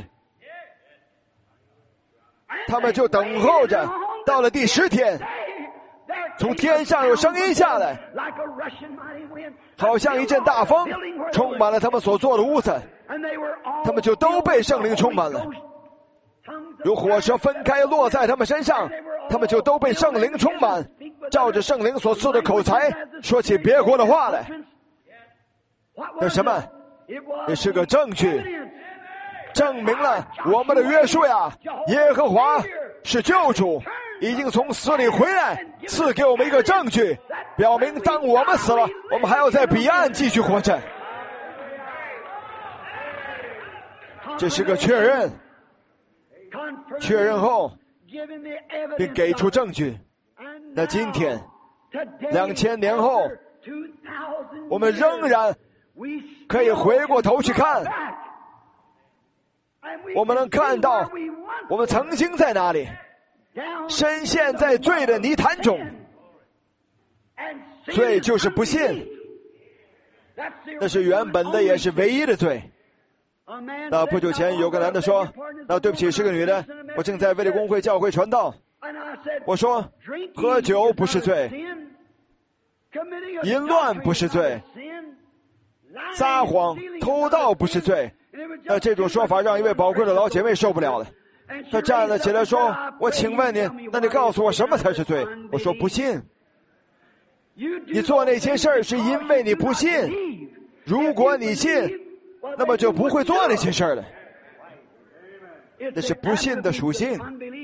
他们就等候着，到了第十天，从天上有声音下来，好像一阵大风，充满了他们所做的屋子，他们就都被圣灵充满了。有火蛇分开落在他们身上，他们就都被圣灵充满，照着圣灵所赐的口才说起别国的话来。那什么？这是个证据，证明了我们的约书亚耶和华是救主，已经从死里回来，赐给我们一个证据，表明当我们死了，我们还要在彼岸继续活着。这是个确认，确认后并给出证据。那今天两千年后，我们仍然可以回过头去看，我们能看到我们曾经在哪里，深陷在罪的泥潭中。罪就是不信，那是原本的也是唯一的罪。那不久前有个男的说，那对不起，是个女的，我正在卫理公会教会传道。我说，喝酒不是罪，淫乱不是罪，撒谎偷盗不是罪。那这种说法让一位宝贵的老姐妹受不了了，她站了起来说，我请问你，那你告诉我什么才是罪？我说不信。你做那些事儿是因为你不信，如果你信，那么就不会做那些事儿了。那是不信的属性。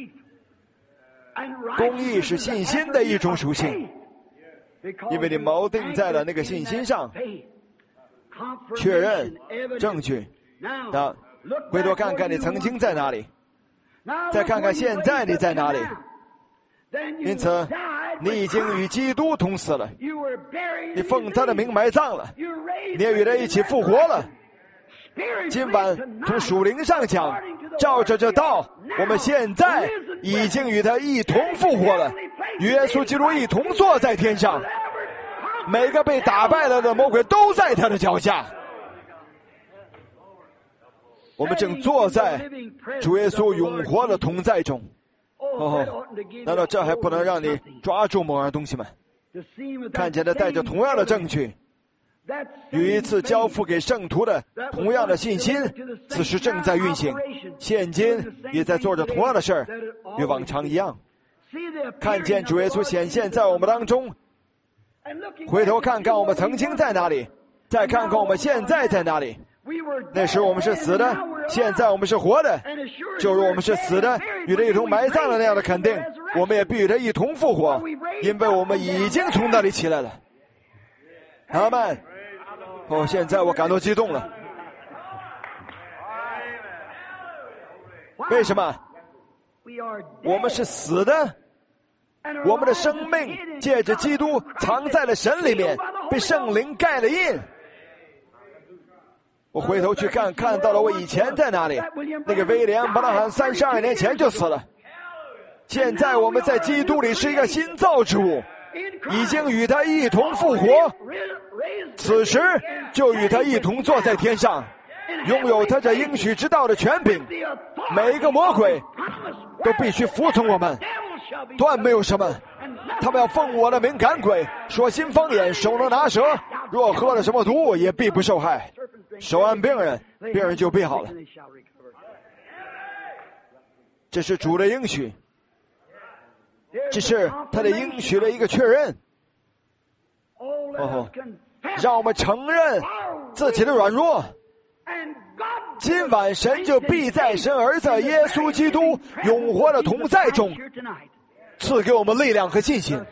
公义是信心的一种属性，因为你锚定在了那个信心上。确认证据。那回头看看你曾经在哪里，再看看现在你在哪里。因此你已经与基督同死了，你奉他的名埋葬了，你也与他一起复活了。今晚从属灵上讲，照着这道，我们现在已经与他一同复活了，与耶稣基督一同坐在天上。每个被打败了的魔鬼都在他的脚下。我们正坐在主耶稣永活的同在中。哦，难道这还不能让你抓住某样东西吗？看起来带着同样的证据，与一次交付给圣徒的同样的信心，此时正在运行，现今也在做着同样的事儿，与往常一样。看见主耶稣显现在我们当中，回头看看我们曾经在哪里，再看看我们现在在哪里， 那时我们是死的，现在我们是活的。就如我们是死的，与他一同埋葬的那样的肯定，我们也必与他一同复活，因为我们已经从那里起来了。阿们。哦，现在我感到激动了。为什么？我们是死的，我们的生命借着基督藏在了神里面，被圣灵盖了印。我回头去看，看到了我以前在哪里。那个威廉·伯拉罕三十二年前就死了。现在我们在基督里是一个新造之物，已经与他一同复活，此时就与他一同坐在天上，拥有他这应许之道的权柄。每一个魔鬼都必须服从我们，断没有什么。他们要奉我的名赶鬼，说新方言，手能拿蛇，若喝了什么毒也必不受害。手按病人，病人就必好了。这是主的应许，这是他的应许的一个确认。哦，让我们承认自己的软弱。今晚神就必在神儿子耶稣基督永活的同在中赐给我们力量和信心。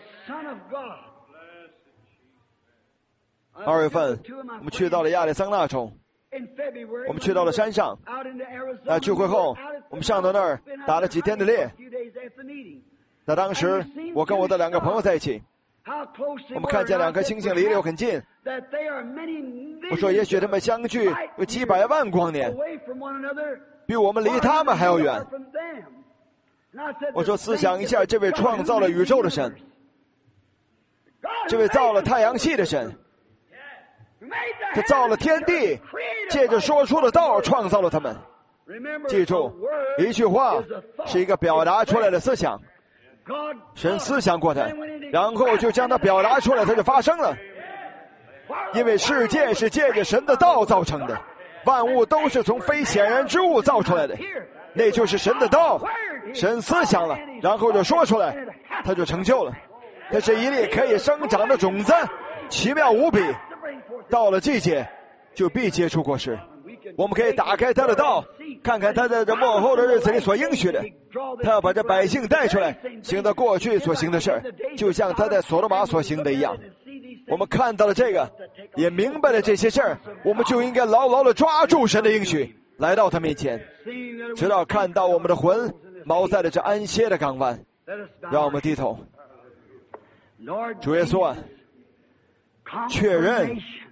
二月份我们去到了亚利桑那州，我们去到了山上。那聚会后我们上到那儿打了几天的猎。那当时我跟我的两个朋友在一起，我们看见两颗星星离得很近。我说也许他们相距有几百万光年，比我们离他们还要远。我说思想一下，这位创造了宇宙的神，这位造了太阳系的神，他造了天地，借着说出的道创造了他们。记住，一句话是一个表达出来的思想，神思想过它，然后就将它表达出来，它就发生了。因为世界是借着神的道造成的，万物都是从非显然之物造出来的，那就是神的道。神思想了，然后就说出来，它就成就了。它是一粒可以生长的种子，奇妙无比，到了季节就必结出果实。我们可以打开他的道，看看他在这末后的日子里所应许的，他要把这百姓带出来，行到过去所行的事儿，就像他在所罗马所行的一样。我们看到了这个，也明白了这些事儿，我们就应该牢牢地抓住神的应许，来到他面前，直到看到我们的魂锚在了这安歇的港湾。让我们低头。主耶稣啊，确认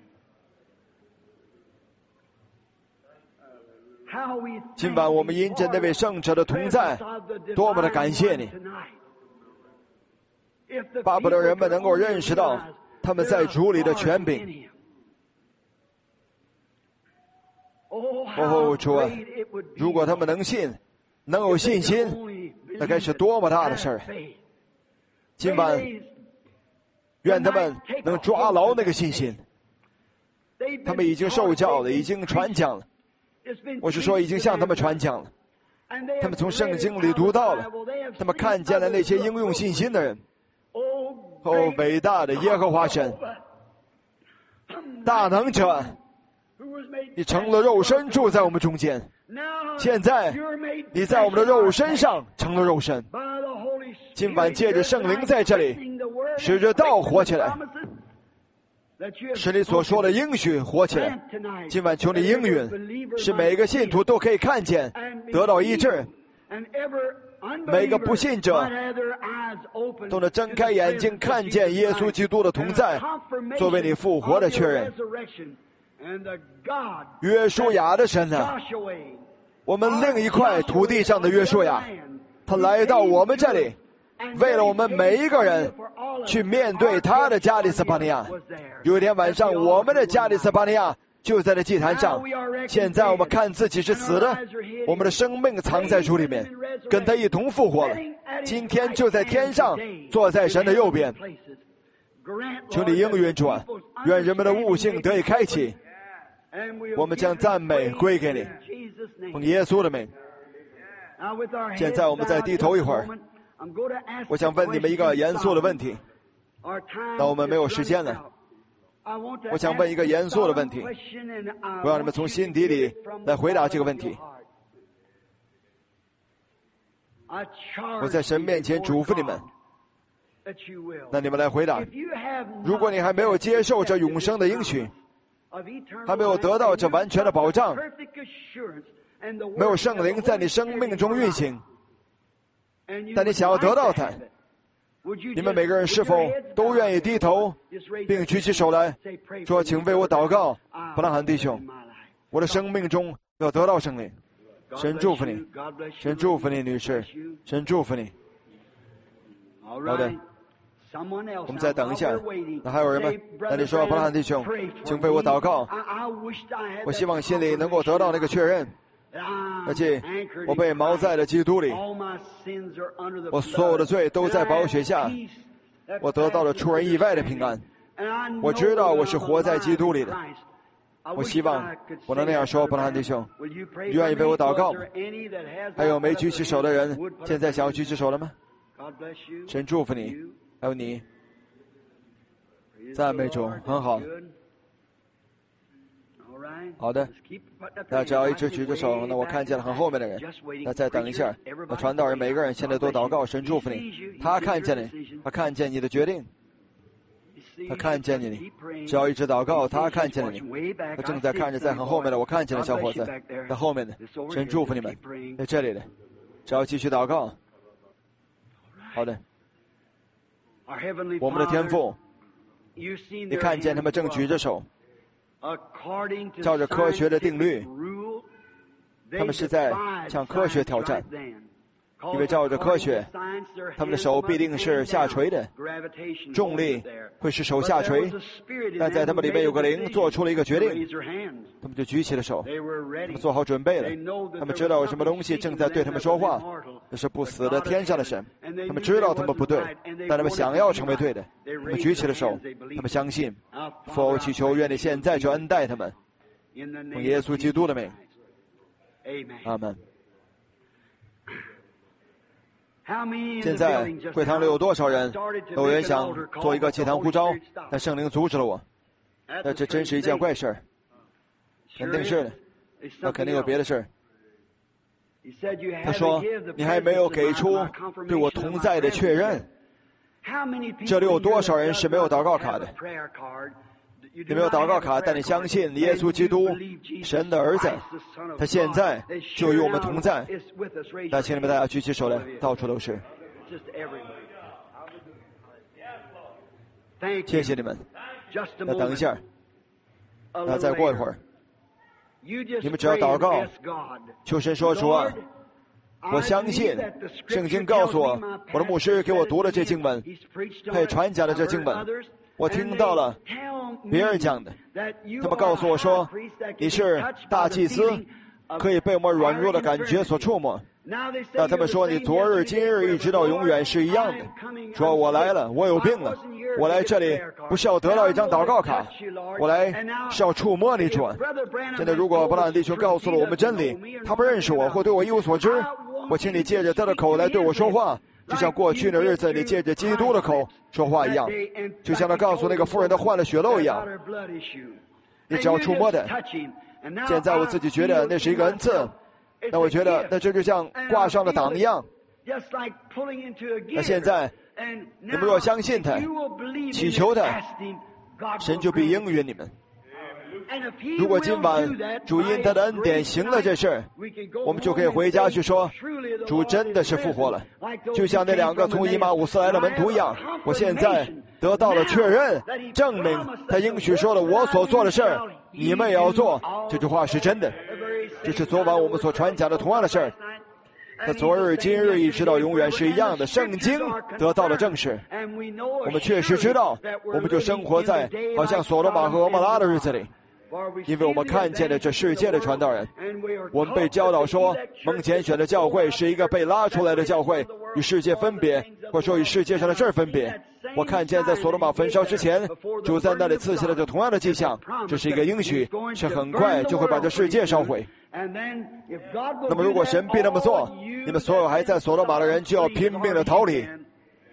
今晚我们因着那位圣者的同在，多么的感谢你。巴不得人们能够认识到他们在主里的权柄。哦，主啊，如果他们能信，能有信心，那该是多么大的事儿。今晚愿他们能抓牢那个信心。他们已经受教了，已经传讲了，我是说已经向他们传讲了。他们从圣经里读到了，他们看见了那些应用信心的人。哦，伟大的耶和华神，大能者，你成了肉身住在我们中间。现在你在我们的肉身上成了肉身。今晚借着圣灵在这里，使着道活起来，使你所说的应许活起来。今晚求你应允，使每个信徒都可以看见，得到医治。每个不信者都能睁开眼睛，看见耶稣基督的同在，作为你复活的确认。约书亚的神啊，我们另一块土地上的约书亚，他来到我们这里，为了我们每一个人去面对他的加利斯巴尼亚。有一天晚上，我们的加利斯巴尼亚就在这祭坛上。现在我们看自己是死的，我们的生命藏在主里面，跟他一同复活了。今天就在天上，坐在神的右边。求你应允主啊，愿人们的悟性得以开启。我们将赞美归给你，奉耶稣的名。现在我们再低头一会儿，我想问你们一个严肃的问题。那我们没有时间了， 我想问一个严肃的问题，我让你们从心底里来回答这个问题。我在神面前嘱咐你们，那你们来回答。如果你还没有接受这永生的应许，还没有得到这完全的保障，没有圣灵在你生命中运行，但你想要得到它，你们每个人是否都愿意低头并举起手来说，请为我祷告，伯拉罕弟兄，我的生命中要得到圣灵。神祝福你，神祝福你，女士，神祝福你。好的，我们再等一下。那还有人吗？那你说，伯拉罕弟兄，请为我祷告。我希望心里能够得到那个确认，而且我被锚在了基督里，我所有的罪都在宝血下，我得到了出人意外的平安。我知道我是活在基督里的。我希望我能那样说，伯拉罕弟兄，你愿意为我祷告吗？还有没举起手的人，现在想要举起手了吗？神祝福你，还有你，赞美主，很好。好的，那只要一直举着手，那我看见了很后面的人，那再等一下。那传道人每个人现在都祷告，神祝福你，他看见你，他看见你的决定。他看见你，只要一直祷告，他看见了你。他正在看着，在很后面的，我看见了小伙子，在后面的，神祝福你们，在这里的，只要继续祷告。好的，我们的天父，你看见他们正举着手，照着科学的定律，他们是在向科学挑战。因为照着科学，他们的手必定是下垂的，重力会使手下垂，但在他们里面有个灵做出了一个决定，他们就举起了手，他们做好准备了，他们知道有什么东西正在对他们说话，这是不死的天上的神，他们知道他们不对，但他们想要成为对的，他们举起了手，他们相信。父，我祈求愿你现在就恩待他们，用耶稣基督的名，阿门。现在会堂里有多少人有人想做一个祭坛呼召，但圣灵阻止了我，那这真是一件怪事儿，肯定是的，那肯定有别的事儿。他说你还没有给出对我同在的确认，这里有多少人是没有祷告卡的？你没有祷告卡，但你相信耶稣基督，神的儿子，他现在就与我们同在。那请你们大家举起手来，到处都是。谢谢你们。那等一下，那再过一会儿，你们只要祷告，求神说主啊，我相信圣经告诉我，我的牧师给我读了这经文，他也传讲了这经文，我听到了别人讲的，他们告诉我说你是大祭司，可以被我们软弱的感觉所触摸。那他们说你昨日今日一直到永远是一样的，说我来了，我有病了，我来这里不是要得到一张祷告卡，我来是要触摸你主。现在如果伯拉罕弟兄告诉了我们真理，他不认识我或对我一无所知，我请你借着他的口来对我说话，就像过去的日子你借着基督的口说话一样，就像他告诉那个妇人他患了血漏一样，你只要触摸的。现在我自己觉得那是一个恩赐，那我觉得那这就像挂上了党一样。那现在你们若相信他，祈求他，神就必应允你们。如果今晚主因他的恩典行了这事儿，我们就可以回家去说，主真的是复活了，就像那两个从以马忤斯来的门徒一样。我现在得到了确认，证明他应许说了我所做的事儿，你们也要做。这句话是真的，这是昨晚我们所传讲的同样的事儿。那昨日今日一直到永远是一样的，圣经得到了证实。我们确实知道，我们就生活在好像所罗马和俄摩拉的日子里，因为我们看见了这世界的传道人，我们被教导说蒙拣选的教会是一个被拉出来的教会，与世界分别，或说与世界上的事儿分别。我看见在所罗马焚烧之前，主在那里赐下了这同样的迹象，这是一个应许，是很快就会把这世界烧毁。那么如果神必那么做，你们所有还在所罗马的人就要拼命的逃离，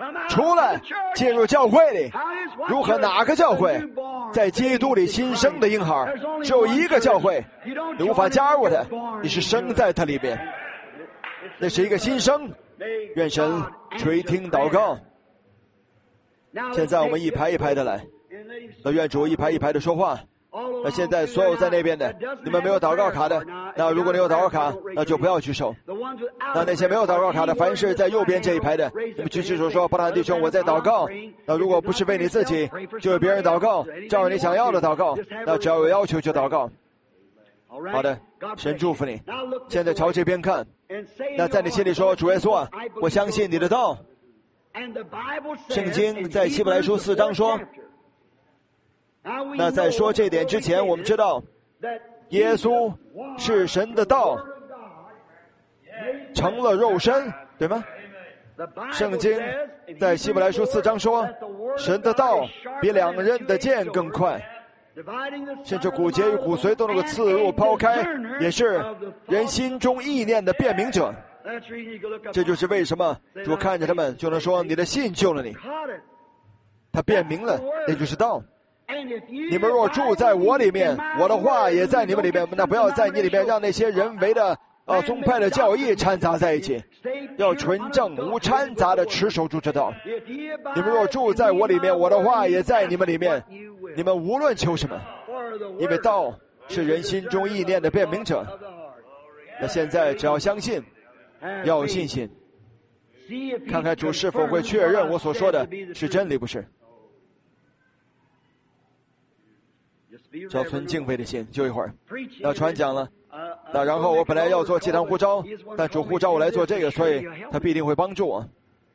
出来，进入教会里。如何？哪个教会？在基督里新生的婴孩，只有一个教会，你无法加入它，你是生在它里边。那是一个新生。愿神垂听祷告。现在我们一排一排的来，那愿主一排一排的说话。那现在所有在那边的，你们没有祷告卡的，那如果你有祷告卡，那就不要举手。那那些没有祷告卡的，凡是在右边这一排的，你们举起手说：巴兰弟兄，我在祷告。那如果不是为你自己，就为别人祷告，照你想要的祷告，那只要有要求就祷告。好的，神祝福你。现在朝这边看，那在你心里说：主耶稣啊，我相信你的道。圣经在希伯来书四章说，那在说这点之前，我们知道耶稣是神的道成了肉身，对吗？圣经在希伯来书四章说，神的道比两人的剑更快，甚至骨节与骨髓都能够刺入抛开，也是人心中意念的辨明者。这就是为什么主看着他们就能说，你的信救了你。他辨明了，那就是道。你们若住在我里面，我的话也在你们里面，那不要在你里面让那些人为的啊宗派的教义掺杂在一起，要纯正无掺杂的持守住这道。你们若住在我里面，我的话也在你们里面，你们无论求什么，因为道是人心中意念的辨明者。那现在只要相信，要有信心，看看主是否会确认我所说的是真理不是。只要存敬畏的心。就一会儿要传讲了，那然后我本来要做祭坛呼召，但主呼召我来做这个，所以他必定会帮助我。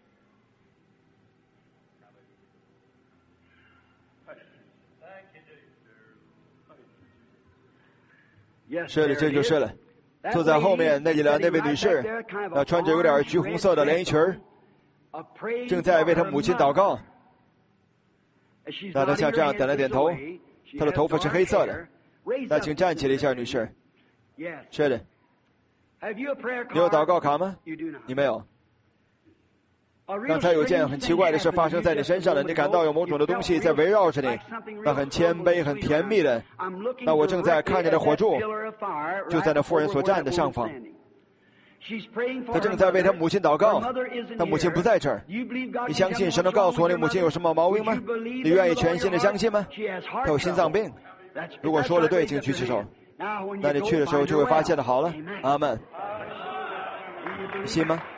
是的，这就是了。坐在后面那里的那位女士，呃，穿着有点橘红色的连衣裙儿，正在为她母亲祷告。那她像这样点了点头，她的头发是黑色的。那请站起来一下，女士。是的。你有祷告卡吗？你没有。刚才有件很奇怪的事发生在你身上了，你感到有某种的东西在围绕着你，那很谦卑很甜蜜的。那我正在看见的火柱就在那妇人所站的上方，他正在为他母亲祷告，他母亲不在这儿。你相信神能告诉我你母亲有什么毛病吗？你愿意全心的相信吗？他有心脏病。如果说的对，请举起手。那你去的时候就会发现的。好了，阿们。你信吗？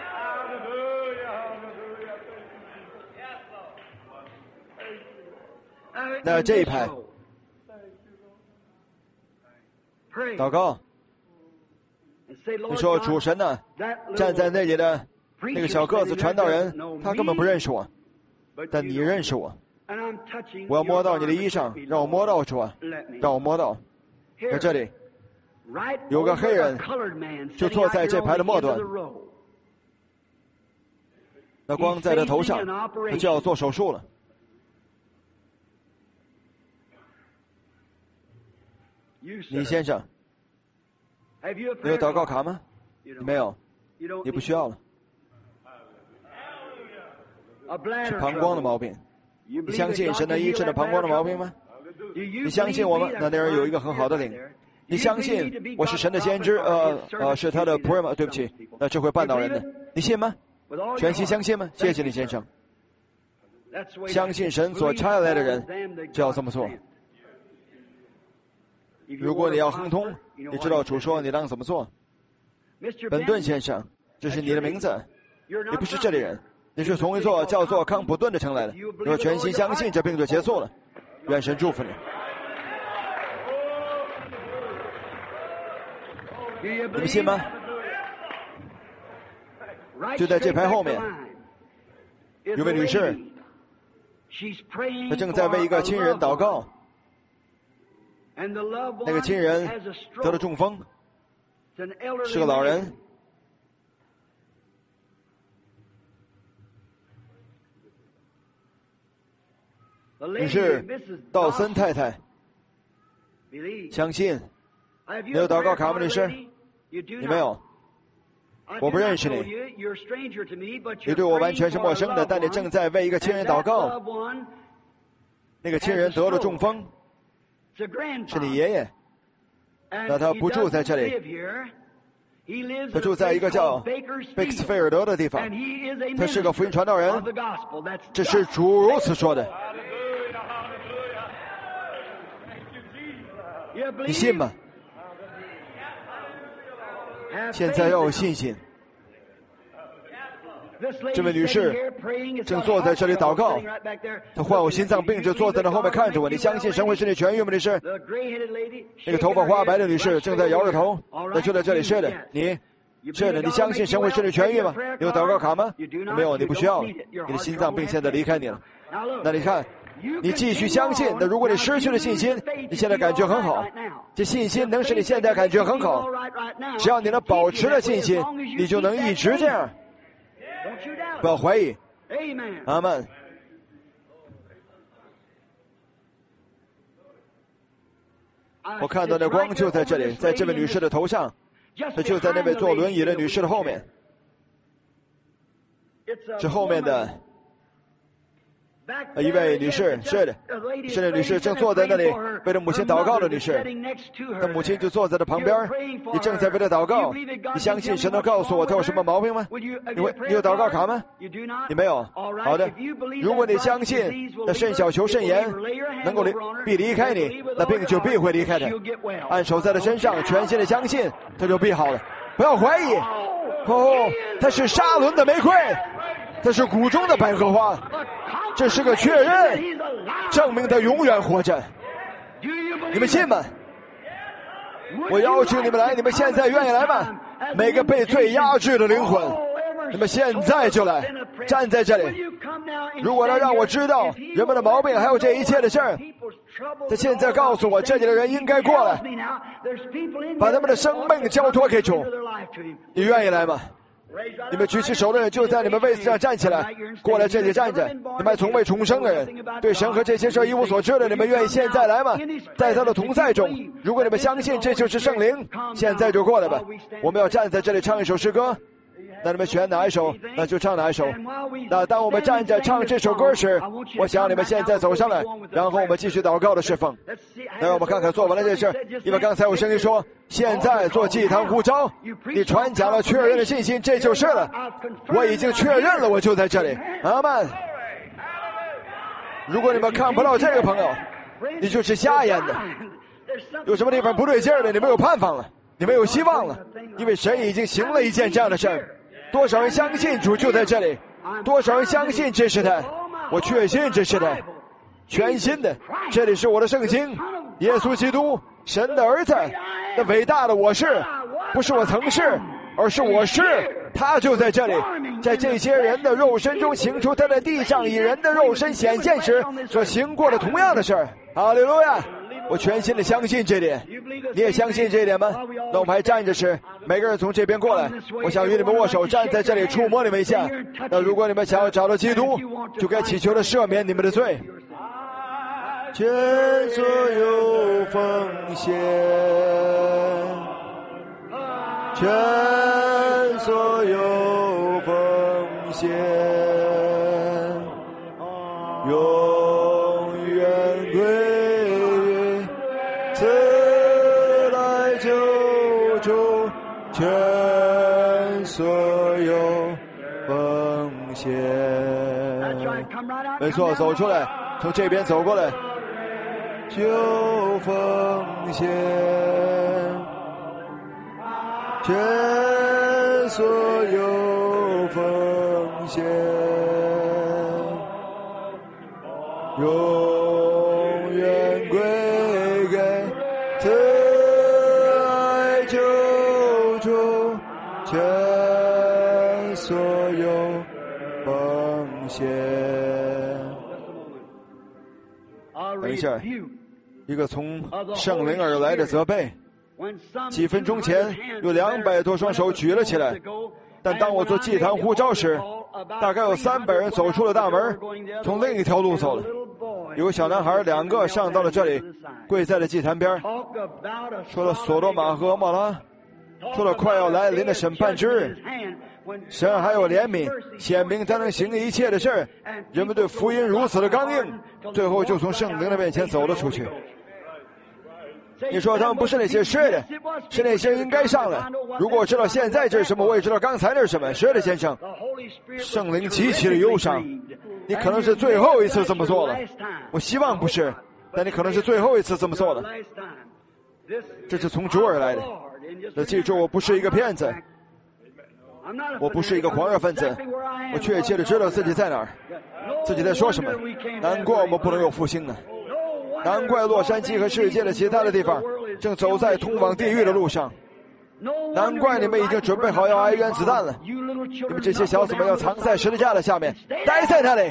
那这一排祷告，你说主神呢、啊？站在那里的那个小个子传道人，他根本不认识我，但你认识我。我要摸到你的衣裳，让我摸到主啊，让我摸到。在这里有个黑人，就坐在这排的末端，那光在他头上，他就要做手术了。你先生，你有祷告卡吗？你没有，你不需要了。是膀胱的毛病。你相信神能医治的膀胱的毛病吗？你相信我吗？那那人有一个很好的灵。你相信我是神的先知，呃呃，是他的仆人吗？对不起，那这会绊倒人的。你信吗？全心相信吗？谢谢你，先生。相信神所差来的人就要这么做。如果你要亨通，你知道主说你当怎么做。本顿先生，这是你的名字，你不是这里人，你是从一座叫做康普顿的城来的。若全心相信，这病就结束了。愿神祝福你。你们信吗？就在这排后面，有位女士，她正在为一个亲人祷告。那个亲人得了中风，是个老人。你是道森太太，相信。你有祷告卡吗，女士？你没有。 我不认识你，你对我完全是陌生的，但你正在为一个亲人祷告。那个亲人得了中风，是你爷爷，那他不住在这里，他住在一个叫贝克斯菲尔德的地方，他是个福音传道人，这是主如此说的。你信吗？现在要有信心。这位女士正坐在这里祷告，她患有心脏病，就坐在那后面看着我。你相信神会使你痊愈吗，女士？那个头发花白的女士正在摇着头，那就在这里。是的，你是的，你相信神会使你痊愈吗？你有祷告卡吗？没有，你不需要了。你的心脏病现在离开你了。那你看，你继续相信。那如果你失去了信心，你现在感觉很好，这信心能使你现在感觉很好。只要你能保持了信心，你就能一直这样。不要怀疑。阿们。我看到那光就在这里，在这位女士的头上，她就在那位坐轮椅的女士的后面。这后面的一位女士，是的，是的，女士正坐在那里为了母亲祷告的女士，她母亲就坐在她旁边，你正在为她祷告。你相信神能告诉我她有什么毛病吗？你会，你有祷告卡吗？你没有。好的，如果你相信那肾小球肾炎能够离必离开你，那病就必会离开她。按手在她身上，全心的相信，她就必好了。不要怀疑。哦，它是沙伦的玫瑰，它是谷中的百合花。这是个确认，证明他永远活着。你们信吗？我要求你们来，你们现在愿意来吗？每个被罪压制的灵魂，你们现在就来，站在这里。如果要让我知道人们的毛病还有这一切的事儿，他现在告诉我这里的人应该过来，把他们的生命交托给主。你愿意来吗？你们举起手的人就在你们位置上站起来，过来这里站着。你们从未重生的人，对神和这些事一无所知的，你们愿意现在来吗？在他的同在中，如果你们相信这就是圣灵，现在就过来吧。我们要站在这里唱一首诗歌，那你们选哪一首，那就唱哪一首。那当我们站着唱这首歌时，我想你们现在走上来，然后我们继续祷告的侍奉。那让我们看看做完了这事，因为刚才有声音说现在做祭坛呼召，你传讲了确认的信心，这就是了。我已经确认了，我就在这里。阿们。如果你们看不到这个朋友，你就是瞎眼的，有什么地方不对劲的，你们有盼望了，你们有希望了，因为神已经行了一件这样的事儿。多少人相信主就在这里，多少人相信这是他，我确信这是他，全新的。这里是我的圣经，耶稣基督，神的儿子，那伟大的我是，不是我曾是，而是我是，他就在这里，在这些人的肉身中行出他在地上以人的肉身显现时所行过的同样的事儿。哈利路亚！我全心的相信这点，你也相信这一点吗？那我们还站着时，每个人从这边过来，我想与你们握手，站在这里触摸你们一下。那如果你们想要找到基督，就该祈求他赦免你们的罪，全所有奉献，全所有奉献，永远归全所有奉献。没错，走出来，从这边走过来，就奉献，全所有奉献，永远归给慈爱救主，全所有奉献。等一下，一个从圣灵而来的责备。几分钟前有两百多双手举了起来，但当我做祭坛呼召时，大概有三百人走出了大门，从另一条路走了。有个小男孩两个上到了这里，跪在了祭坛边，说了索多玛和蛾摩拉， 说了快要来临的审判之日，神还有怜悯，显明他能行一切的事儿。人们对福音如此的刚硬，最后就从圣灵的面前走了出去。你说他们不是那些睡的，是那些应该上来。如果我知道现在这是什么，我也知道刚才那是什么。睡的先生，圣灵极其的忧伤。你可能是最后一次这么做了，我希望不是，但你可能是最后一次这么做了。这是从主而来的。那记住，我不是一个骗子，我不是一个狂热分子，我确切的知道自己在哪儿，自己在说什么。难怪我们不能有复兴呢。难怪洛杉矶和世界的其他的地方正走在通往地狱的路上。难怪你们已经准备好要挨原子弹了。你们这些小子们要藏在十字架的下面，待在那里。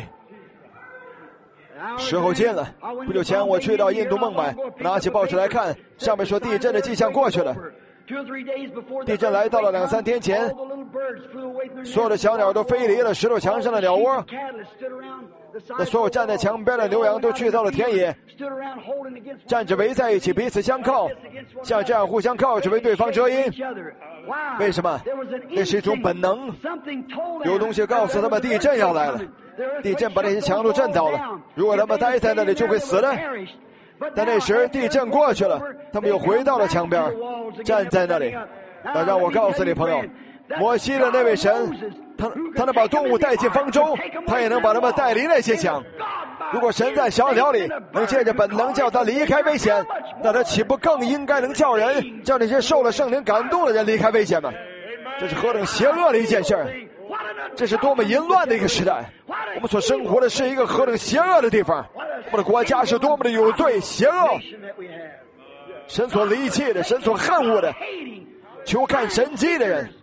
时候近了。不久前我去到印度孟买，拿起报纸来看，上面说地震的迹象过去了。地震来到了两三天前，所有的小鸟都飞离了石头墙上的鸟窝。那所有站在墙边的牛羊都去到了田野，站着围在一起，彼此相靠，像这样互相靠着为对方遮阴。为什么？那是一种本能，有东西告诉他们地震要来了。地震把那些墙都震倒了，如果他们待在那里就会死的。但那时地震过去了，他们又回到了墙边，站在那里。那让我告诉你朋友，摩西的那位神，他他能把动物带进方舟，他也能把他们带离那些墙。如果神在小鸟里能借着本能叫他离开危险，那他岂不更应该能叫人叫那些受了圣灵感动的人离开危险吗？这是何等邪恶的一件事儿！这是多么淫乱的一个时代！我们所生活的是一个何等邪恶的地方！我们的国家是多么的有罪邪恶！神所离弃的，神所恨恶的，求看神迹的人，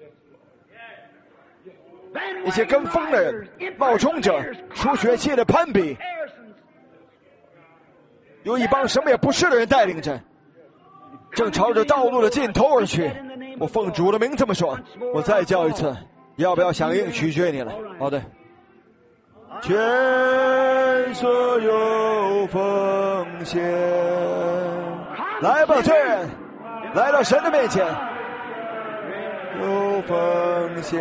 一些跟风的人、冒充者、出血气的攀比，有一帮什么也不是的人带领着，正朝着道路的尽头而去。我奉主的名这么说，我再叫一次，要不要响应取决于你了。好的，全所有奉献，来吧，罪人，来到神的面前，有奉献，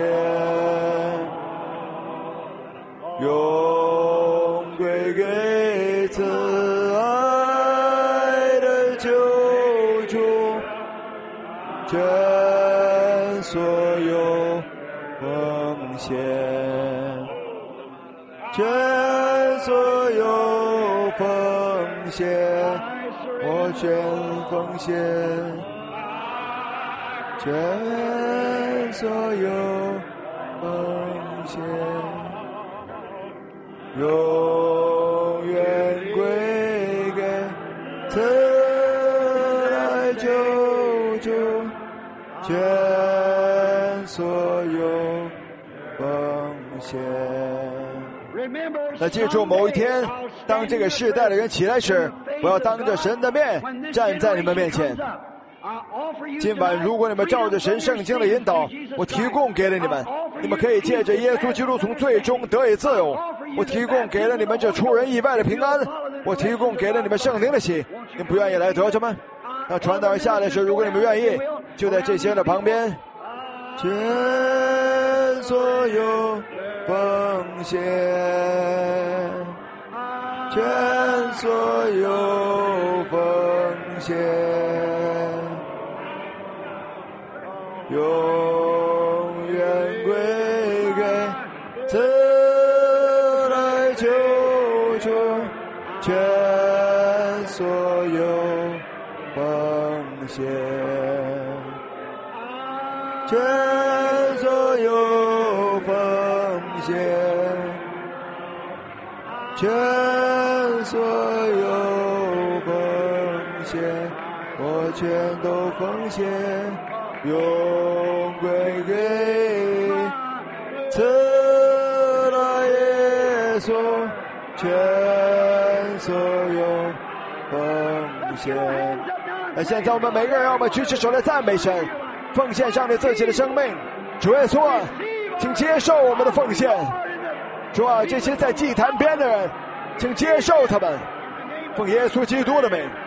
永归给慈爱的救主，全所有奉献，全所有奉献，我全奉献，全所有奉献，永远归给慈爱救主，全所有奉献。那记住，某一天当这个世代的人起来时，我要当着神的面站在你们面前。今晚如果你们照着神圣经的引导，我提供给了你们，你们可以借着耶稣基督从罪中得以自由。我提供给了你们这出人意外的平安，我提供给了你们圣灵的喜。你们不愿意来得着吗？那传道人下来时，如果你们愿意，就在这些的旁边，全所有奉献，全所有奉献，永远归给慈爱救主，全所有奉献，全所有奉献，全所有奉献，我全都奉献，永归给慈爱耶稣，全所有奉献。那现在我们每个人让我们举起手来赞美神，奉献上你自己的生命。主耶稣啊，请接受我们的奉献。主啊，这些在祭坛边的人，请接受他们，奉耶稣基督的名。